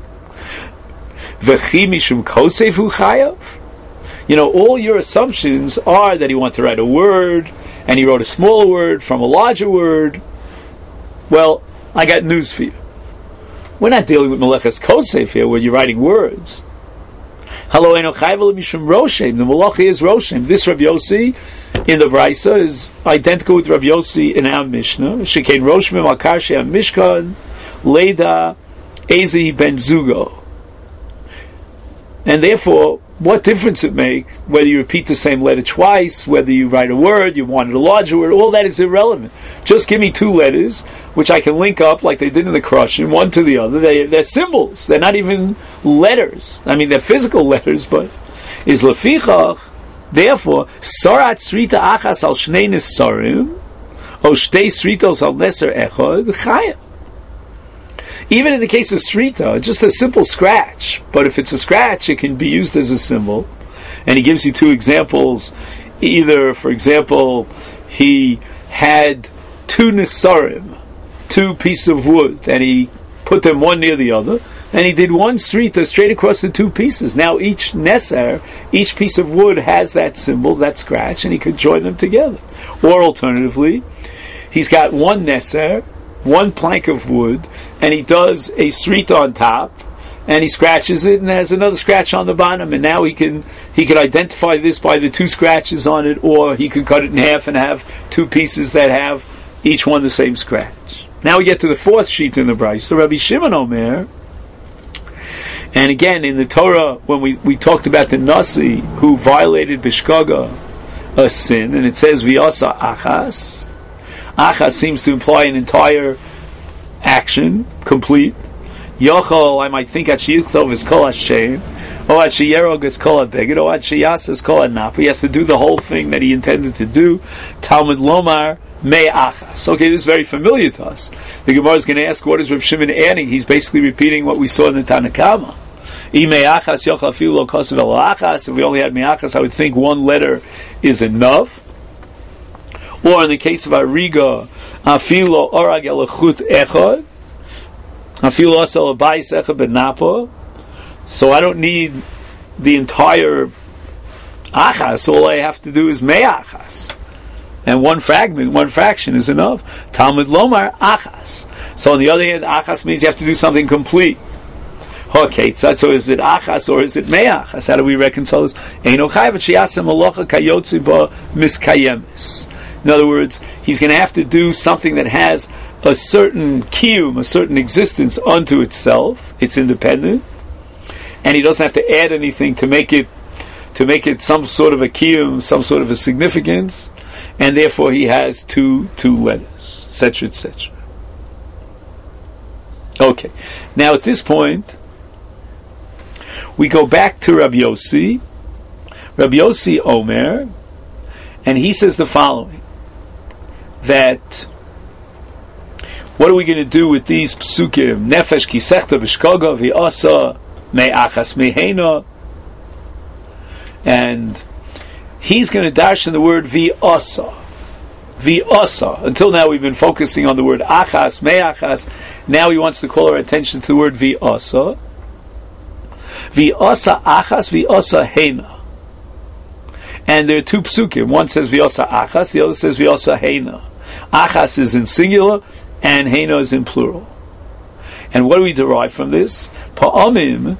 V'chi mishum kosef hu chayav. You know, all your assumptions are that he wanted to write a word, and he wrote a smaller word from a larger word. Well, I got news for you. We're not dealing with Meleches Kosef here, where you're writing words. Hello, Eno Chayvel Mishum Roshem. The Malachi is Roshem. This Rabbi Yossi in the Brisa is identical with Rabbi Yossi in our Mishnah. Shekein Roshem Makar She'am Mishkan Leda Ezi Ben Zugo. And therefore, what difference it make whether you repeat the same letter twice, whether you write a word, you wanted a larger word, all that is irrelevant. Just give me two letters, which I can link up like they did in the Krushim, one to the other. They, they're symbols. They're not even letters. I mean, they're physical letters, but is lefichach. Therefore, sarat srita achas al shnei nesarim, o shtei sritos al neser echad chayim. Even in the case of srita, just a simple scratch. But if it's a scratch, it can be used as a symbol. And he gives you two examples. Either, for example, he had two nesarim, two pieces of wood, and he put them one near the other, and he did one srita straight across the two pieces. Now each neser, each piece of wood has that symbol, that scratch, and he could join them together. Or alternatively, he's got one neser, one plank of wood, and he does a srita on top, and he scratches it, and has another scratch on the bottom, and now he can he can identify this by the two scratches on it, or he could cut it in half and have two pieces that have each one the same scratch. Now we get to the fourth sheet in the Brisa. So Rabbi Shimon Omer, and again in the Torah, when we, we talked about the Nasi who violated Bishkaga, a sin, and it says V'yasa Achas. Achas seems to imply an entire action, complete. Yochol, I might think, at Sheyuchtov is Kol Hashem, or at Sheyerog is Kol HaBeged, or at Sheyas is Kol HaNap. He has to do the whole thing that he intended to do. Talmud Lomar Me Achas. Okay, this is very familiar to us. The Gemara is going to ask, what is Reb Shimon adding? He's basically repeating what we saw in the Tanakama. If we only had me'achas, I would think one letter is enough. Or in the case of Ariga, afilo orag elachut echad, afilo asel abayis echad benapa. So I don't need the entire achas. All I have to do is me'achas, and one fragment, one fraction is enough. Talmud lomar achas. So on the other hand, achas means you have to do something complete. Okay, so is it achas or is it me'achas? How do we reconcile this? Eino chayv sheyasem alocha kayotzi ba miskayemis. In other words, he's going to have to do something that has a certain kiyum, a certain existence unto itself. It's independent, and he doesn't have to add anything to make it to make it some sort of a kiyum, some sort of a significance, and therefore he has two two letters, et cetera, et cetera. Okay, now at this point, we go back to Rabbi Yossi, Rabbi Yossi Omer, and he says the following: that what are we going to do with these psukim? Nefesh kisechta v'shkoga v'asa me'achas mehena, and he's going to darshan the word v'asa, v'asa. Until now, we've been focusing on the word achas me'achas. Now he wants to call our attention to the word v'asa, v'asa achas v'asa hena. And there are two psukim. One says v'asa achas, the other says v'asa hena. Achas is in singular, and hena is in plural. And what do we derive from this? Pa'amim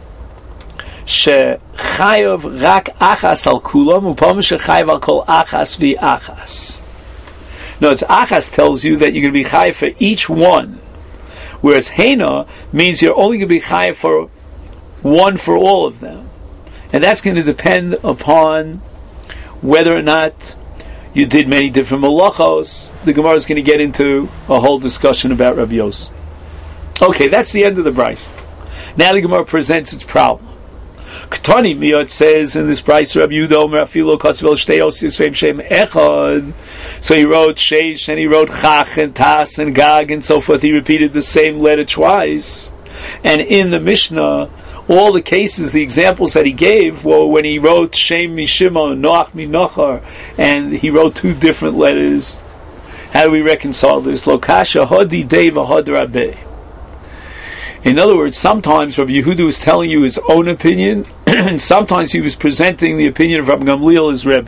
shechayav rak achas al kulam, upa'amim shechayav al kol achas v'achas. No, it's achas tells you that you're going to be chayav for each one, whereas hena means you're only going to be chayav for one for all of them. And that's going to depend upon whether or not you did many different malachos. The Gemara is going to get into a whole discussion about Rabbi Yossi. Okay, that's the end of the brayso. Now the Gemara presents its problem. Ketani Miyot says in this brayso, Rabbi Yehuda Omer Afilo Kosvel Shtei Osios Veim Shem Echad. So he wrote Sheish and he wrote Chach and Tas and Gag and so forth. He repeated the same letter twice. And in the Mishnah, all the cases, the examples that he gave were when he wrote Shem Mishimon, Noach Minochar, and he wrote two different letters. How do we reconcile this? Lokasha Hodi Deva Hod Rabbe. In other words, sometimes Rabbi Yehuda was telling you his own opinion, and sometimes he was presenting the opinion of Rabbi Gamliel as Rebbe.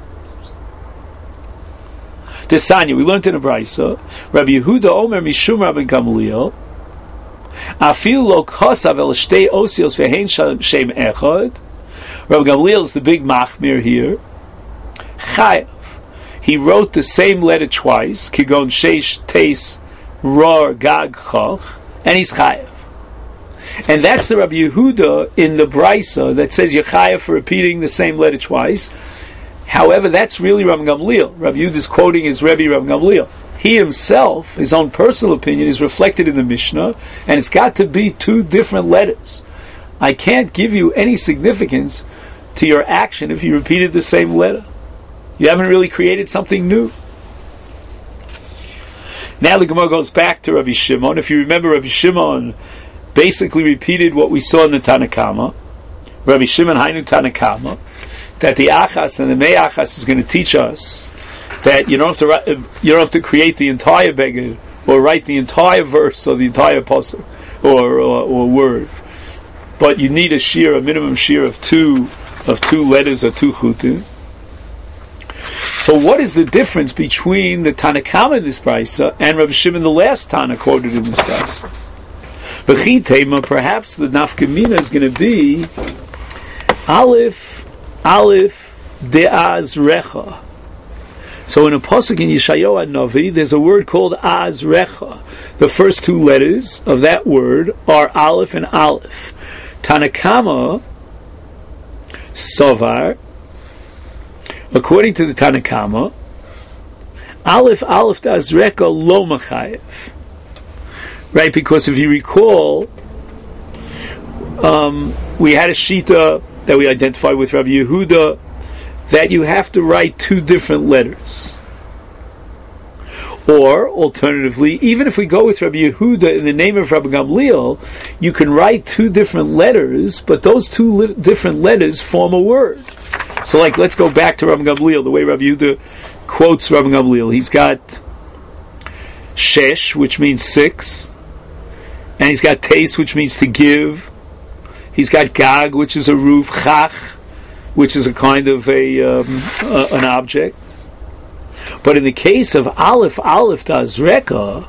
Desanya, we learned in a brayso, Rabbi Yehuda Omer Mishum Rabbi Gamliel, Afil lo kosav el shtei osios ve'hein shem echad. Rabbi Gamliel is the big machmir here. Chayav. He wrote the same letter twice, kigon sheish teis ror gag chach, and he's chayav. And that's the Rabbi Yehuda in the brayso that says you're chayav for repeating the same letter twice. However, that's really Rabbi Gamliel. Rabbi Yehuda is quoting his Rebbe Rabbi Gamliel. He himself, his own personal opinion, is reflected in the Mishnah, and it's got to be two different letters. I can't give you any significance to your action if you repeated the same letter. You haven't really created something new. Now the Gemara goes back to Rabbi Shimon. If you remember, Rabbi Shimon basically repeated what we saw in the Tanakama. Rabbi Shimon Hainu Tanakama, that the Achas and the Me'achas is going to teach us that you don't have to write, you don't have to create the entire beged or write the entire verse or the entire pasuk or, or or word, but you need a shear, a minimum shear of two of two letters or two chutim. So, what is the difference between the Tanakama in this brayso and Rabbi Shimon, the last Tana quoted in this brayso? B'chitema, perhaps the nafkamina is going to be Aleph Aleph De'az Recha. So in a pasuk in Yeshayahu Navi, there's a word called Azrecha. The first two letters of that word are Aleph and Aleph. Tanakama Sovar, according to the Tanakama, Aleph Aleph Azrecha lo machayev. Right, because if you recall, um, we had a shita that we identified with Rabbi Yehuda, that you have to write two different letters. Or, alternatively, even if we go with Rabbi Yehuda in the name of Rabbi Gamliel, you can write two different letters, but those two li- different letters form a word. So, like, let's go back to Rabbi Gamliel, the way Rabbi Yehuda quotes Rabbi Gamliel. He's got shesh, which means six, and he's got teis, which means to give. He's got gag, which is a roof, chach, which is a kind of a um, uh, an object. But in the case of Aleph Aleph Dazreka,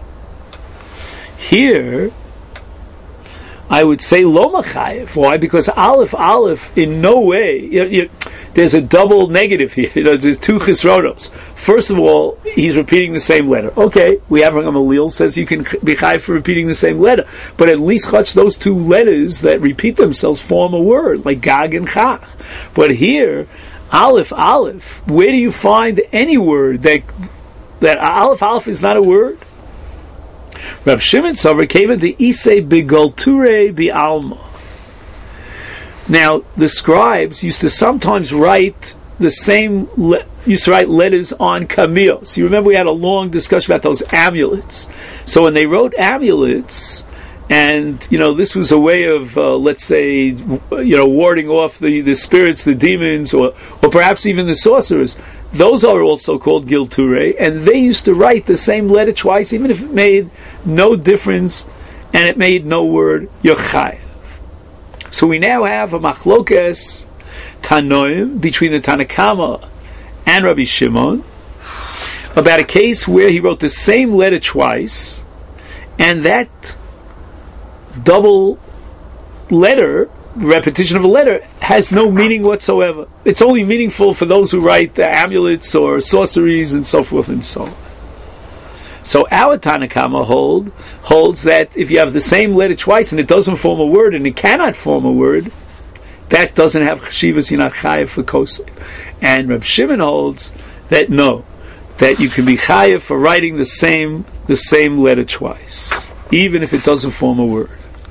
here I would say Lo Machayev. Why? Because Aleph Aleph in no way, you, you, there's a double negative here. You know, there's two chisronos. First of all, he's repeating the same letter. Okay, we have Gamaliel says you can be chayev for repeating the same letter, but at least chach, those two letters that repeat themselves form a word, like Gag and Chach. But here, Aleph Aleph, where do you find any word that that Aleph Aleph is not a word? Rab Shimon Sover came into Isei Bigolture Bi'alma. Now, the scribes used to sometimes write the same, le- used to write letters on cameos. You remember we had a long discussion about those amulets. So when they wrote amulets, and, you know, this was a way of, uh, let's say, you know, warding off the, the spirits, the demons, or or perhaps even the sorcerers. Those are also called Gilture, and they used to write the same letter twice, even if it made no difference, and it made no word, Yochai. So we now have a machlokes tanoim between the Tanakama and Rabbi Shimon about a case where he wrote the same letter twice, and that double letter, repetition of a letter, has no meaning whatsoever. It's only meaningful for those who write uh, amulets or sorceries and so forth and so on. So our Tanakama hold holds that if you have the same letter twice and it doesn't form a word, and it cannot form a word, that doesn't have cheshivas, you're not chayev for kosef. And Reb Shimon holds that no, that you can be chayev for writing the same the same letter twice. even if it doesn't form a word.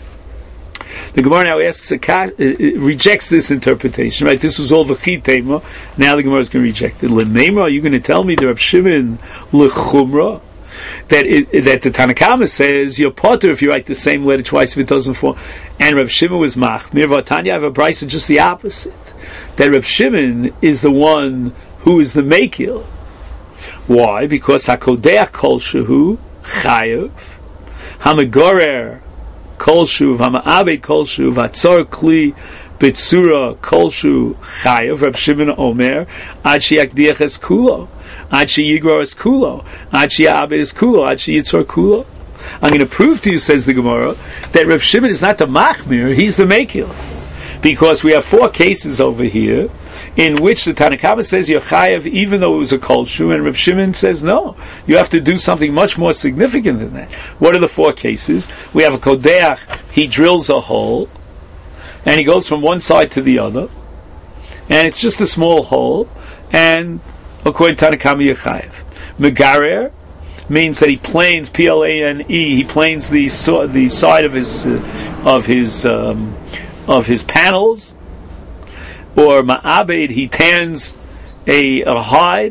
The Gemara now asks, a, uh, rejects this interpretation, right? This was all v'chi tema. Now the Gemara is going to reject it. L'neimra, are you going to tell me the Rav Shimon l'chumra? That it, that the Tanna Kama says you're potter if you write the same letter twice if it doesn't form. And Rav Shimon was machmir. V'atanya, I have a brisa just the opposite. That Rav Shimon is the one who is the mekil. Why? Because hakodeach kol shehu chayev, hamagorer kol shuv, hama'abed kol shuv, hatzor kli b'tzura kol shuv chayev. Rav Shimon omer ad sheyakdiach es kulo, ad sheyigro es kulo, ad sheyabed es kulo, ad sheyitzor kulo. I'm going to prove to you, says the Gemara, that Rav Shimon is not the machmir; he's the mekil. Because we have four cases over here in which the Tanna Kama says you're chayav even though it was a kol shu, and Rav Shimon says no, you have to do something much more significant than that. What are the four cases? We have a kodeach, he drills a hole, and he goes from one side to the other, and it's just a small hole, and according to Tanna Kama you're chayav. Megarer means that he planes, P L A N E, he planes the so, the side of his uh, of his um, of his panels, or ma'abed, he tans a, a hide,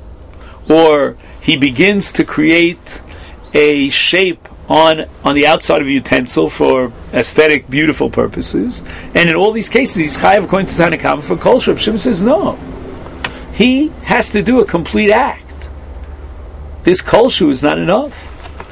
or he begins to create a shape on on the outside of a utensil for aesthetic, beautiful purposes. And in all these cases, he's chayav according to Tanna Kama for kol shu. Shimon says no. He has to do a complete act. This kol shu is not enough.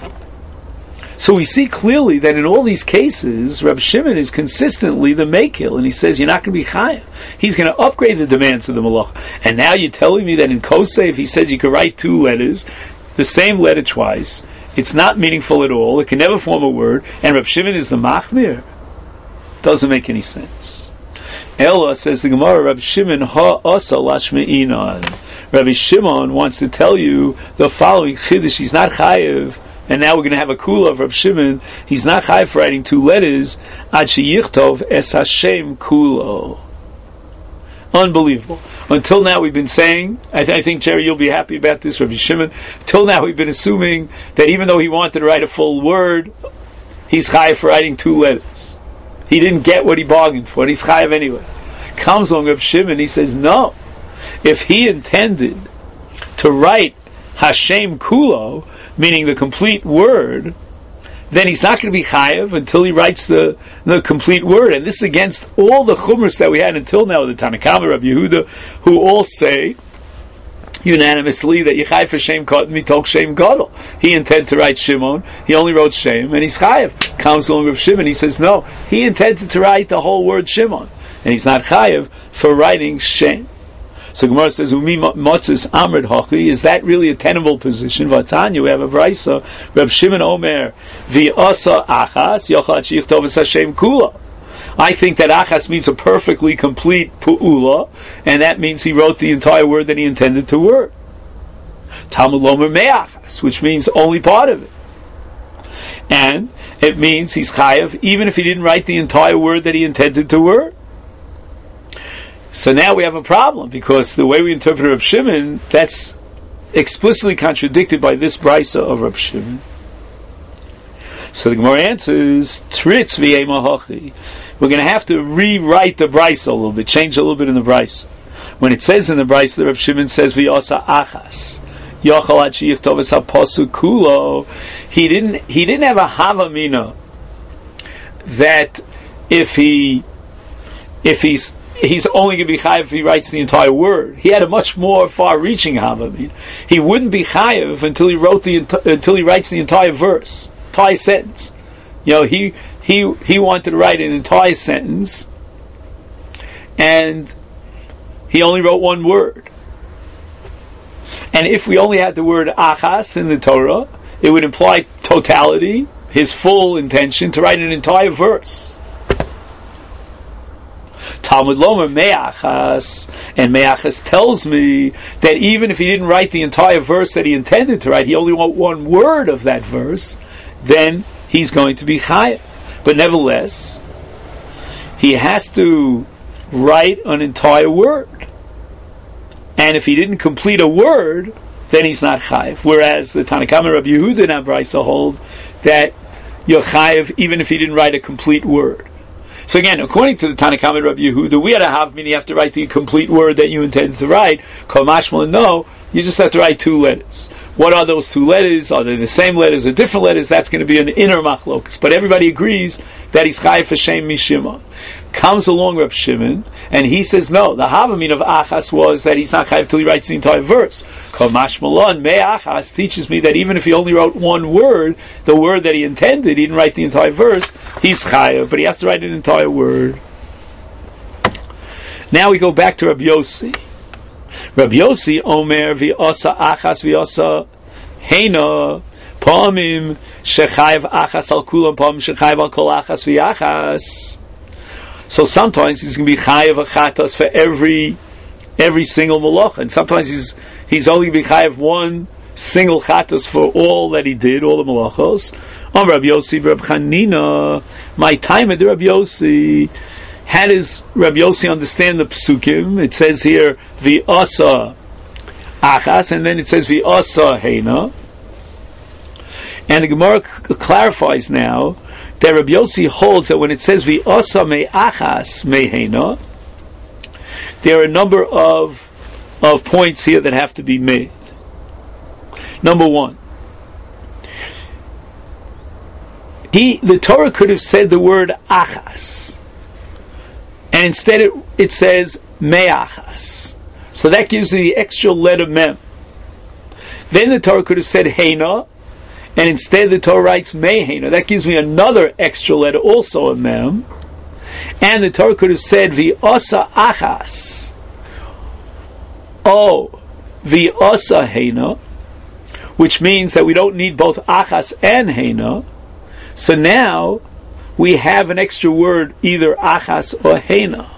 So we see clearly that in all these cases, Reb Shimon is consistently the mekil, and he says you're not going to be chayav. He's going to upgrade the demands of the malach. And now you're telling me that in Kosef he says you can write two letters, the same letter twice. It's not meaningful at all. It can never form a word. And Reb Shimon is the machmir. Doesn't make any sense. Ella, says the Gemara, Reb Shimon ha asa lashmeinan. Rabbi Shimon wants to tell you the following chiddush. He's not chayav. And now we're going to have a kula of Rav Shimon. He's not chayav for writing two letters. Ad sheyichtov es Hashem kulo. Unbelievable. Until now we've been saying, I, th- I think, Jerry, you'll be happy about this, Rav Shimon. Until now we've been assuming that even though he wanted to write a full word, he's chayav for writing two letters. He didn't get what he bargained for, and he's chayav anyway. Comes along Rav Shimon, he says, no. If he intended to write Hashem kulo, meaning the complete word, then he's not going to be chayav until he writes the, the complete word. And this is against all the chumras that we had until now, the Tanna Kama, Rav Yehuda, who all say unanimously that Yechayev for Shem Mitok Shem Gadol. He intended to write Shimon, he only wrote Shem, and he's chayav. Comes along with Shimon, he says no, he intended to write the whole word Shimon, and he's not chayav for writing Shem. So Gemara says, "Umi motzis amrid hachi." Is that really a tenable position? Vatanya, we have a brisa. Reb Shimon Omer v'asa achas yochal shichtov es Hashem kula. I think that achas means a perfectly complete pu'ula, and that means he wrote the entire word that he intended to word. Talmud lomer me'achas, which means only part of it, and it means he's chayav even if he didn't write the entire word that he intended to word. So now we have a problem, because the way we interpret Reb Shimon, that's explicitly contradicted by this brisa of Reb Shimon. So the Gemara answers, Tritz v'yema hachi. We're going to have to rewrite the brisa a little bit, change a little bit in the brisa. When it says in the brisa that Reb Shimon says v'yasa achas, yochal ad sheyichtov es haposuk kulo, he didn't he didn't have a havamina that if he if he's he's only going to be chayav if he writes the entire word. He had a much more far-reaching havamina. He wouldn't be chayav until he wrote the until he writes the entire verse, entire sentence. You know, he he he wanted to write an entire sentence, and he only wrote one word. And if we only had the word achas in the Torah, it would imply totality, his full intention to write an entire verse. Talmud Lomer me'achas, and me'achas tells me that even if he didn't write the entire verse that he intended to write, he only wrote one word of that verse, then he's going to be chayav. But nevertheless, he has to write an entire word. And if he didn't complete a word, then he's not chayav. Whereas the Tanna Kama Rabbi Yehuda and Abraisa hold that you're chayiv even if he didn't write a complete word. So again, according to the Tanakhama Rabbi Yehuda, we had a have, meaning you have to write the complete word that you intended to write. Kol mashma, no, you just have to write two letters. What are those two letters? Are they the same letters or different letters? That's going to be an inner machlokus. But everybody agrees that he's chayiv for Shem Mishimon. Comes along Reb Shimon, and he says, no, the Havamim of Achas was that he's not chayiv till he writes the entire verse. Kol mashmalon, me Achas teaches me that even if he only wrote one word, the word that he intended, he didn't write the entire verse, he's chayiv, but he has to write an entire word. Now we go back to Rabbi Yossi. Rabbi Yossi, Omer, v'osa Achas, v'osa Heina, Pa'amim, shechayiv Achas al kulam, Pa'amim shechayiv al kol Achas v'Achas. So sometimes he's going to be chayiv achatos for every every single malacha, and sometimes he's he's only going to be chayiv one single chatos for all that he did, all the malachos. On Rabbi Yossi, Rabbi Chanina, my time at Rabbi Yossi, how does Rabbi Yossi understand the psukim? It says here v'asa achas, and then it says v'asa heina, and the Gemara c- clarifies now that Rabbi Yossi holds that when it says v'asa me'achas me'heina, there are a number of of points here that have to be made. Number one, he the Torah could have said the word achas, and instead it, it says me'achas. So that gives the extra letter mem. Then the Torah could have said heina, and instead the Torah writes mehena. That gives me another extra letter, also a mem. And the Torah could have said v'asa achas. Oh, v'asa heina, which means that we don't need both achas and heina. So now we have an extra word, either achas or heina.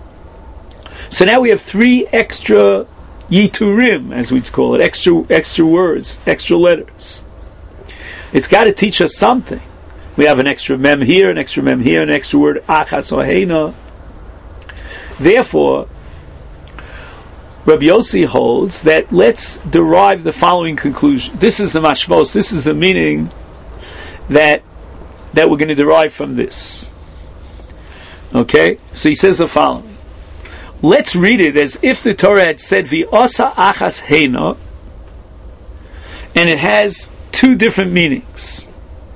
So now we have three extra yiturim, as we'd call it, extra extra words, extra letters. It's got to teach us something. We have an extra mem here, an extra mem here, an extra word achas or heina. Therefore, Rabbi Yossi holds that let's derive the following conclusion. This is the mashmos, this is the meaning that that we're going to derive from this. Okay? So he says the following. Let's read it as if the Torah had said v'asa achas heina, and it has two different meanings.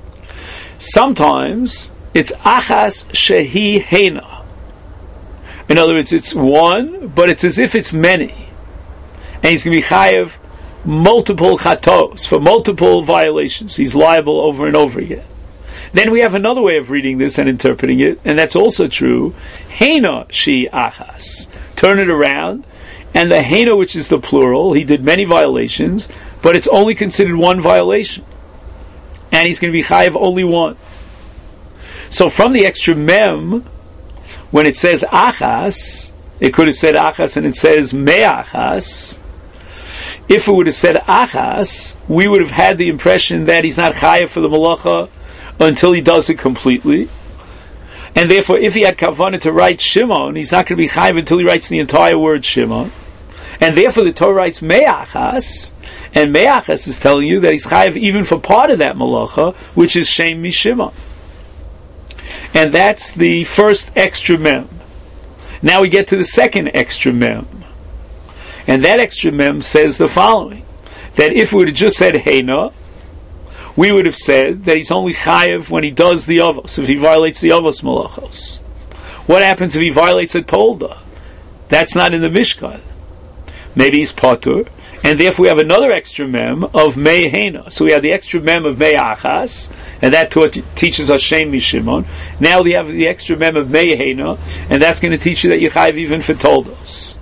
Sometimes it's achas shehi heina. In other words, it's one, but it's as if it's many. And he's going to be chayev multiple chatos, for multiple violations. He's liable over and over again. Then we have another way of reading this and interpreting it, and that's also true. Heina shi achas. Turn it around, and the heina, which is the plural, he did many violations, but it's only considered one violation. And he's going to be chayiv only one. So from the extra mem, when it says achas, it could have said achas and it says me'achas. If it would have said achas, we would have had the impression that he's not chayiv for the malacha until he does it completely. And therefore, if he had kavanah to write Shimon, he's not going to be chayiv until he writes the entire word Shimon. And therefore the Torah writes me'achas, and me'achas is telling you that he's chayiv even for part of that malacha, which is Shem Mishimon. And that's the first extra mem. Now we get to the second extra mem. And that extra mem says the following, that if we would have just said heina, we would have said that he's only chayiv when he does the avos, if he violates the avos malachos. What happens if he violates a tolda? That's not in the Mishkan. Maybe he's patur, and therefore we have another extra mem of me'heina. So we have the extra mem of me'achas, and that taught, teaches us Shem Mishimon. Now we have the extra mem of me'heina, and that's going to teach you that you chayiv even for toldos.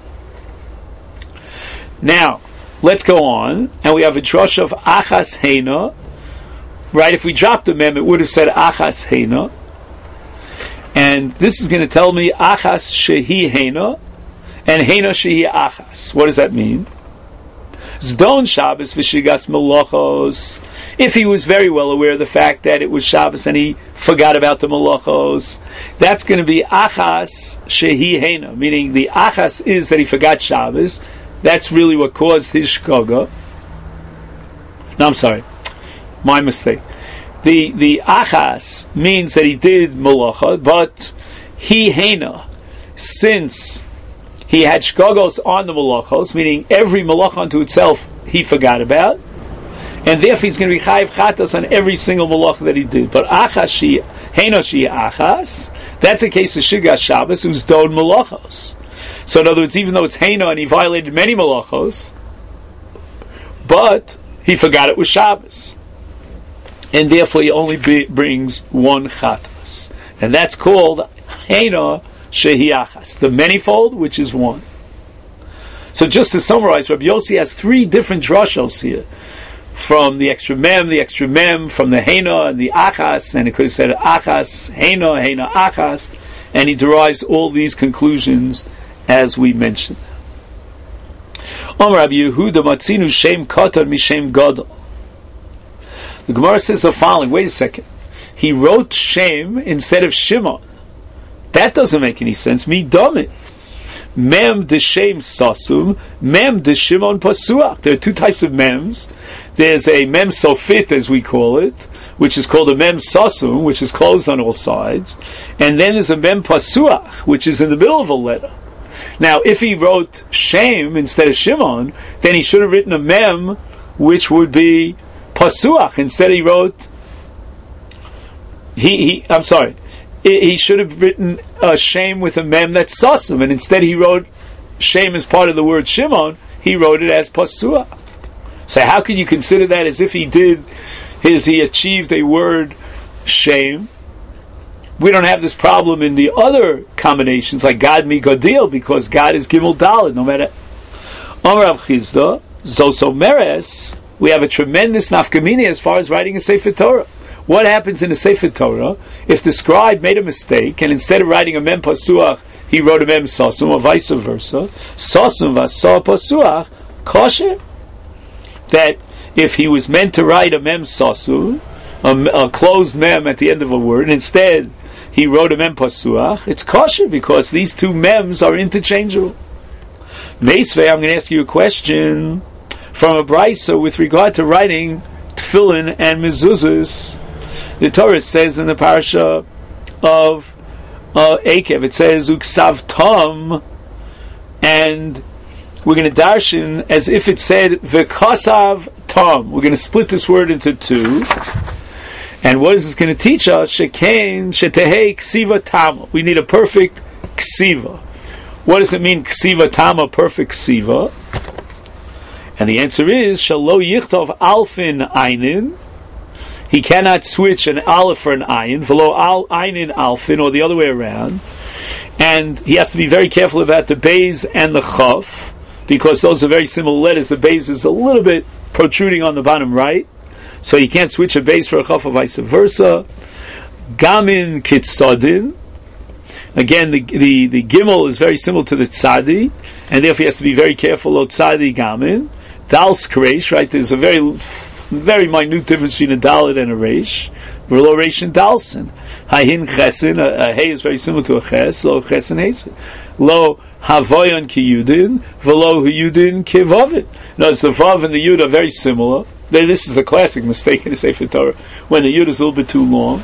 Now, let's go on, and we have a drush of achas heina. Right, if we dropped the mem, it would have said achas heina. And this is going to tell me achas shehi heina, and heina shehi achas. What does that mean? Zdon Shabbos v'shigas melachos. If he was very well aware of the fact that it was Shabbos and he forgot about the melachos, that's going to be achas shehi heina, meaning the achas is that he forgot Shabbos. That's really what caused his shkoga. No, I'm sorry. My mistake. the the achas means that he did malacha, but he hena, since he had shkagos on the malachos, meaning every malacha unto itself he forgot about, and therefore he's going to be chayiv chatos on every single malacha that he did. But achas she hena she achas, that's a case of shigas Shabbos who's don malachos. So in other words, even though it's hena and he violated many malachos, but he forgot it was Shabbos, and therefore he only be, brings one chatos, and that's called hena shehi achas, the manifold, which is one. So just to summarize, Rabbi Yossi has three different drashos here, from the extra mem, the extra mem, from the hena and the achas, and it could have said achas, hena, hena, achas, and he derives all these conclusions as we mentioned. Om Rabbi Yehuda matzinu shem katan mishem gadol. The Gemara says the following. Wait a second. He wrote Shem instead of Shimon. That doesn't make any sense. Me dummy. Mem de Shem sasum, mem de Shimon pasuach. There are two types of mems. There's a mem sofit, as we call it, which is called a mem sasum, which is closed on all sides, and then there's a mem pasuach, which is in the middle of a letter. Now, if he wrote Shem instead of Shimon, then he should have written a mem, which would be pasuach. Instead, he wrote. He, he I'm sorry. He should have written a Shem with a mem that's sasum, and instead he wrote Shem as part of the word Shimon. He wrote it as pasuach. So how can you consider that as if he did his? He achieved a word Shem. We don't have this problem in the other combinations like God mi Gadil, because God is Gimel Daled. No matter Amar Rav Chizda Zoso Meres, we have a tremendous nafkamini as far as writing a Sefer Torah. What happens in a Sefer Torah if the scribe made a mistake and instead of writing a mem pasuach he wrote a mem sasum, or vice versa? Sasum v'asa pasuach kosher. That if he was meant to write a mem sasum, a, a closed mem at the end of a word, and instead he wrote a mem pasuach, it's kosher because these two mems are interchangeable. Meisvei, I'm going to ask you a question from a brisa with regard to writing tefillin and mezuzahs. The Torah says in the parasha of uh, Ekev, it says uksav tam, and we're going to darshan as if it said v'kasav tam. We're going to split this word into two. And what is this going to teach us? Shekain shetehei ksiva tama. We need a perfect ksiva. What does it mean, ksiva tama, perfect ksiva? And the answer is shalo yichtov alfin einin. He cannot switch an aleph for an ayin, v'lo al einin alfin, or the other way around. And he has to be very careful about the beis and the chaf, because those are very similar letters. The beis is a little bit protruding on the bottom right, so you can't switch a beis for a chaf or vice versa. Gamin kitzadin. Again, the, the, the gimel is very similar to the tzadi, and therefore he has to be very careful of tzadi gamin. Dal skreish, right? There's a very very minute difference between a dalet and a reish. V'lo reish and dalsin. Hahin chesin, a, a hey is very similar to a ches. Lo chesin hesin. Lo havoyon ki yudin, v'lo yudin ki vavin. Notice the vav and the yud are very similar. This is the classic mistake in the Sefer Torah, when the yud is a little bit too long.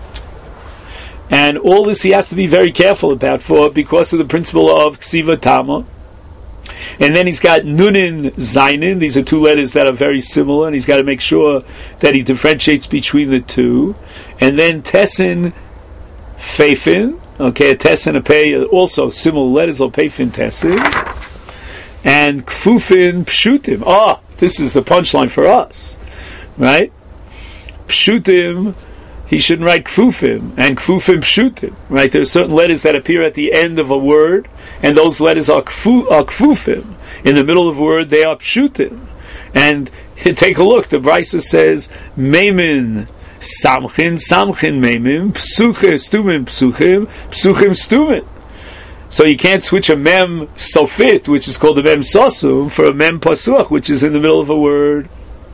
And all this he has to be very careful about for, because of the principle of ksiva tama. And then he's got nunin zainin. These are two letters that are very similar, and he's got to make sure that he differentiates between the two. And then tesin feifin. Okay, a tes and a pei are also similar letters, or peifin tesin. And kfufin pshutim. Ah, oh, this is the punchline for us, right? Pshutim, he shouldn't write kfufim, and kfufim pshutim, right? There are certain letters that appear at the end of a word, and those letters are, kfu, are kfufim. In the middle of a word, they are pshutim. And take a look, the Brisa says, meimin samchin, samchin meimin, psuche stumim psuchim, psuchim stumim. So you can't switch a mem sofit, which is called a mem sosum, for a mem pasuach, which is in the middle of a word.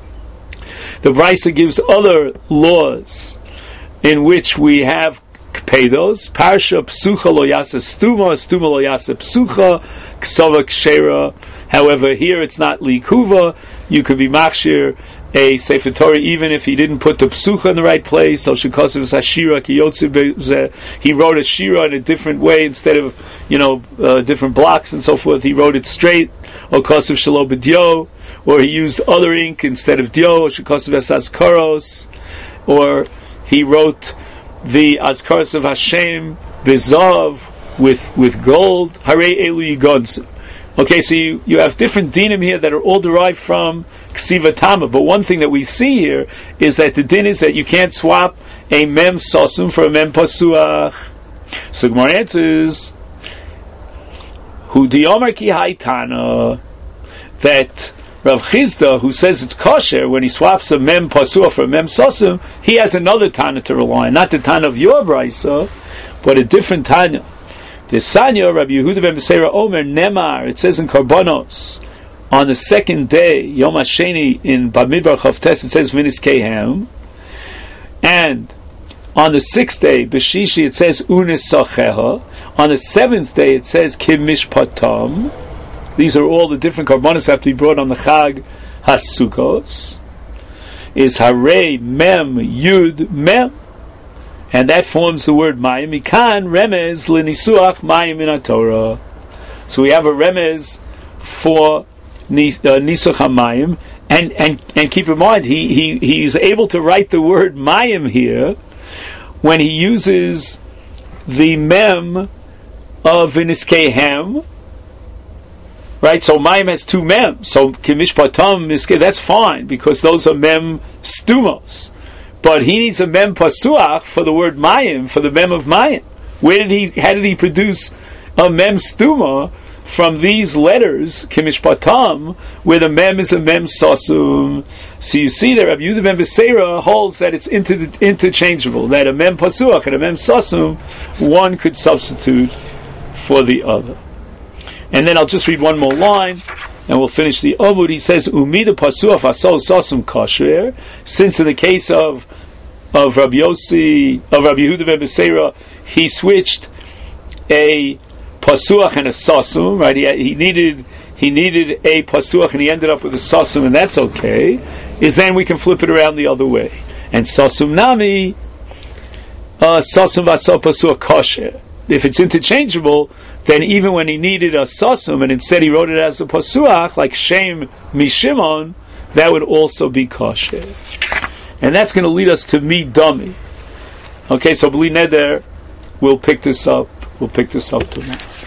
The Brisa gives other laws in which we have kpedos. Parsha psucha lo yasa stuma, stuma lo yasa psucha, ksava kshera. However, here it's not likuva. you could be machshir a Sefer Torah even if he didn't put the psucha in the right place. So shekosov hashira ki yotze bezeh. He wrote a shira in a different way instead of, you know, uh, different blocks and so forth. He wrote it straight. Or kosov shelo b'dio. Or he used other ink instead of dio. Or shekosov es azkaros. Or he wrote the azkaros of Hashem bezav with with gold. Harei elu yigonzu. Okay, so you, you have different dinim here that are all derived from Ksiva Tama. But one thing that we see here is that the din is that you can't swap a mem sosum for a mem pasuach. So Gemara answers, Hu diyomar ki haitana, that Rav Chizda, who says it's kosher, when he swaps a mem pasuach for a mem sosum, he has another tana to rely on. Not the tana of your brisa, but a different tana. The Sanya, Rabbi Yehuda ben Beseira Omer Nemar, it says in Karbonos, on the second day, Yom HaSheni, in Bamidbar Chavtes, it says Vinis Kehem, and on the sixth day, Beshishi, it says Unis Sacheha, on the seventh day, it says Kim Mishpatam. These are all the different Karbonos have to be brought on the Chag HaSukos. Is Harei Mem Yud Mem. And that forms the word Mayim. Mikan remez lenisuach Mayim in Torah. So we have a remez for nis, uh, nisuach Mayim, and and and keep in mind he he he's able to write the word Mayim here when he uses the mem of Viniskeihem. Right, so Mayim has two mem. So Kimishpatam Miskei, that's fine because those are mem stumos. But he needs a mem pasuach for the word mayim, for the mem of mayim. Where did he? How did he produce a mem stuma from these letters, kimishpatam, where the mem is a mem sosum? So you see there, Rabbi Yehuda ben Beseira holds that it's inter- interchangeable. That a mem pasuach and a mem sosum, one could substitute for the other. And then I'll just read one more line, and we'll finish the Omud. He says, Umida pasuach asol sosum kosher. Since in the case of of Rabbi Yossi, of Rabbi Yehuda ben Beseira, he switched a pasuach and a sosum, right? He, he needed he needed a pasuach and he ended up with a sosum, and that's okay. Is then we can flip it around the other way. And sosum nami, uh, sosum asol pasuach kosher. If it's interchangeable, then even when he needed a sosum and instead he wrote it as a pasuach, like Shem Mishimon, that would also be kosher. And that's going to lead us to Mi Dami. Okay, so Bli Neder, we'll pick this up. We'll pick this up tomorrow.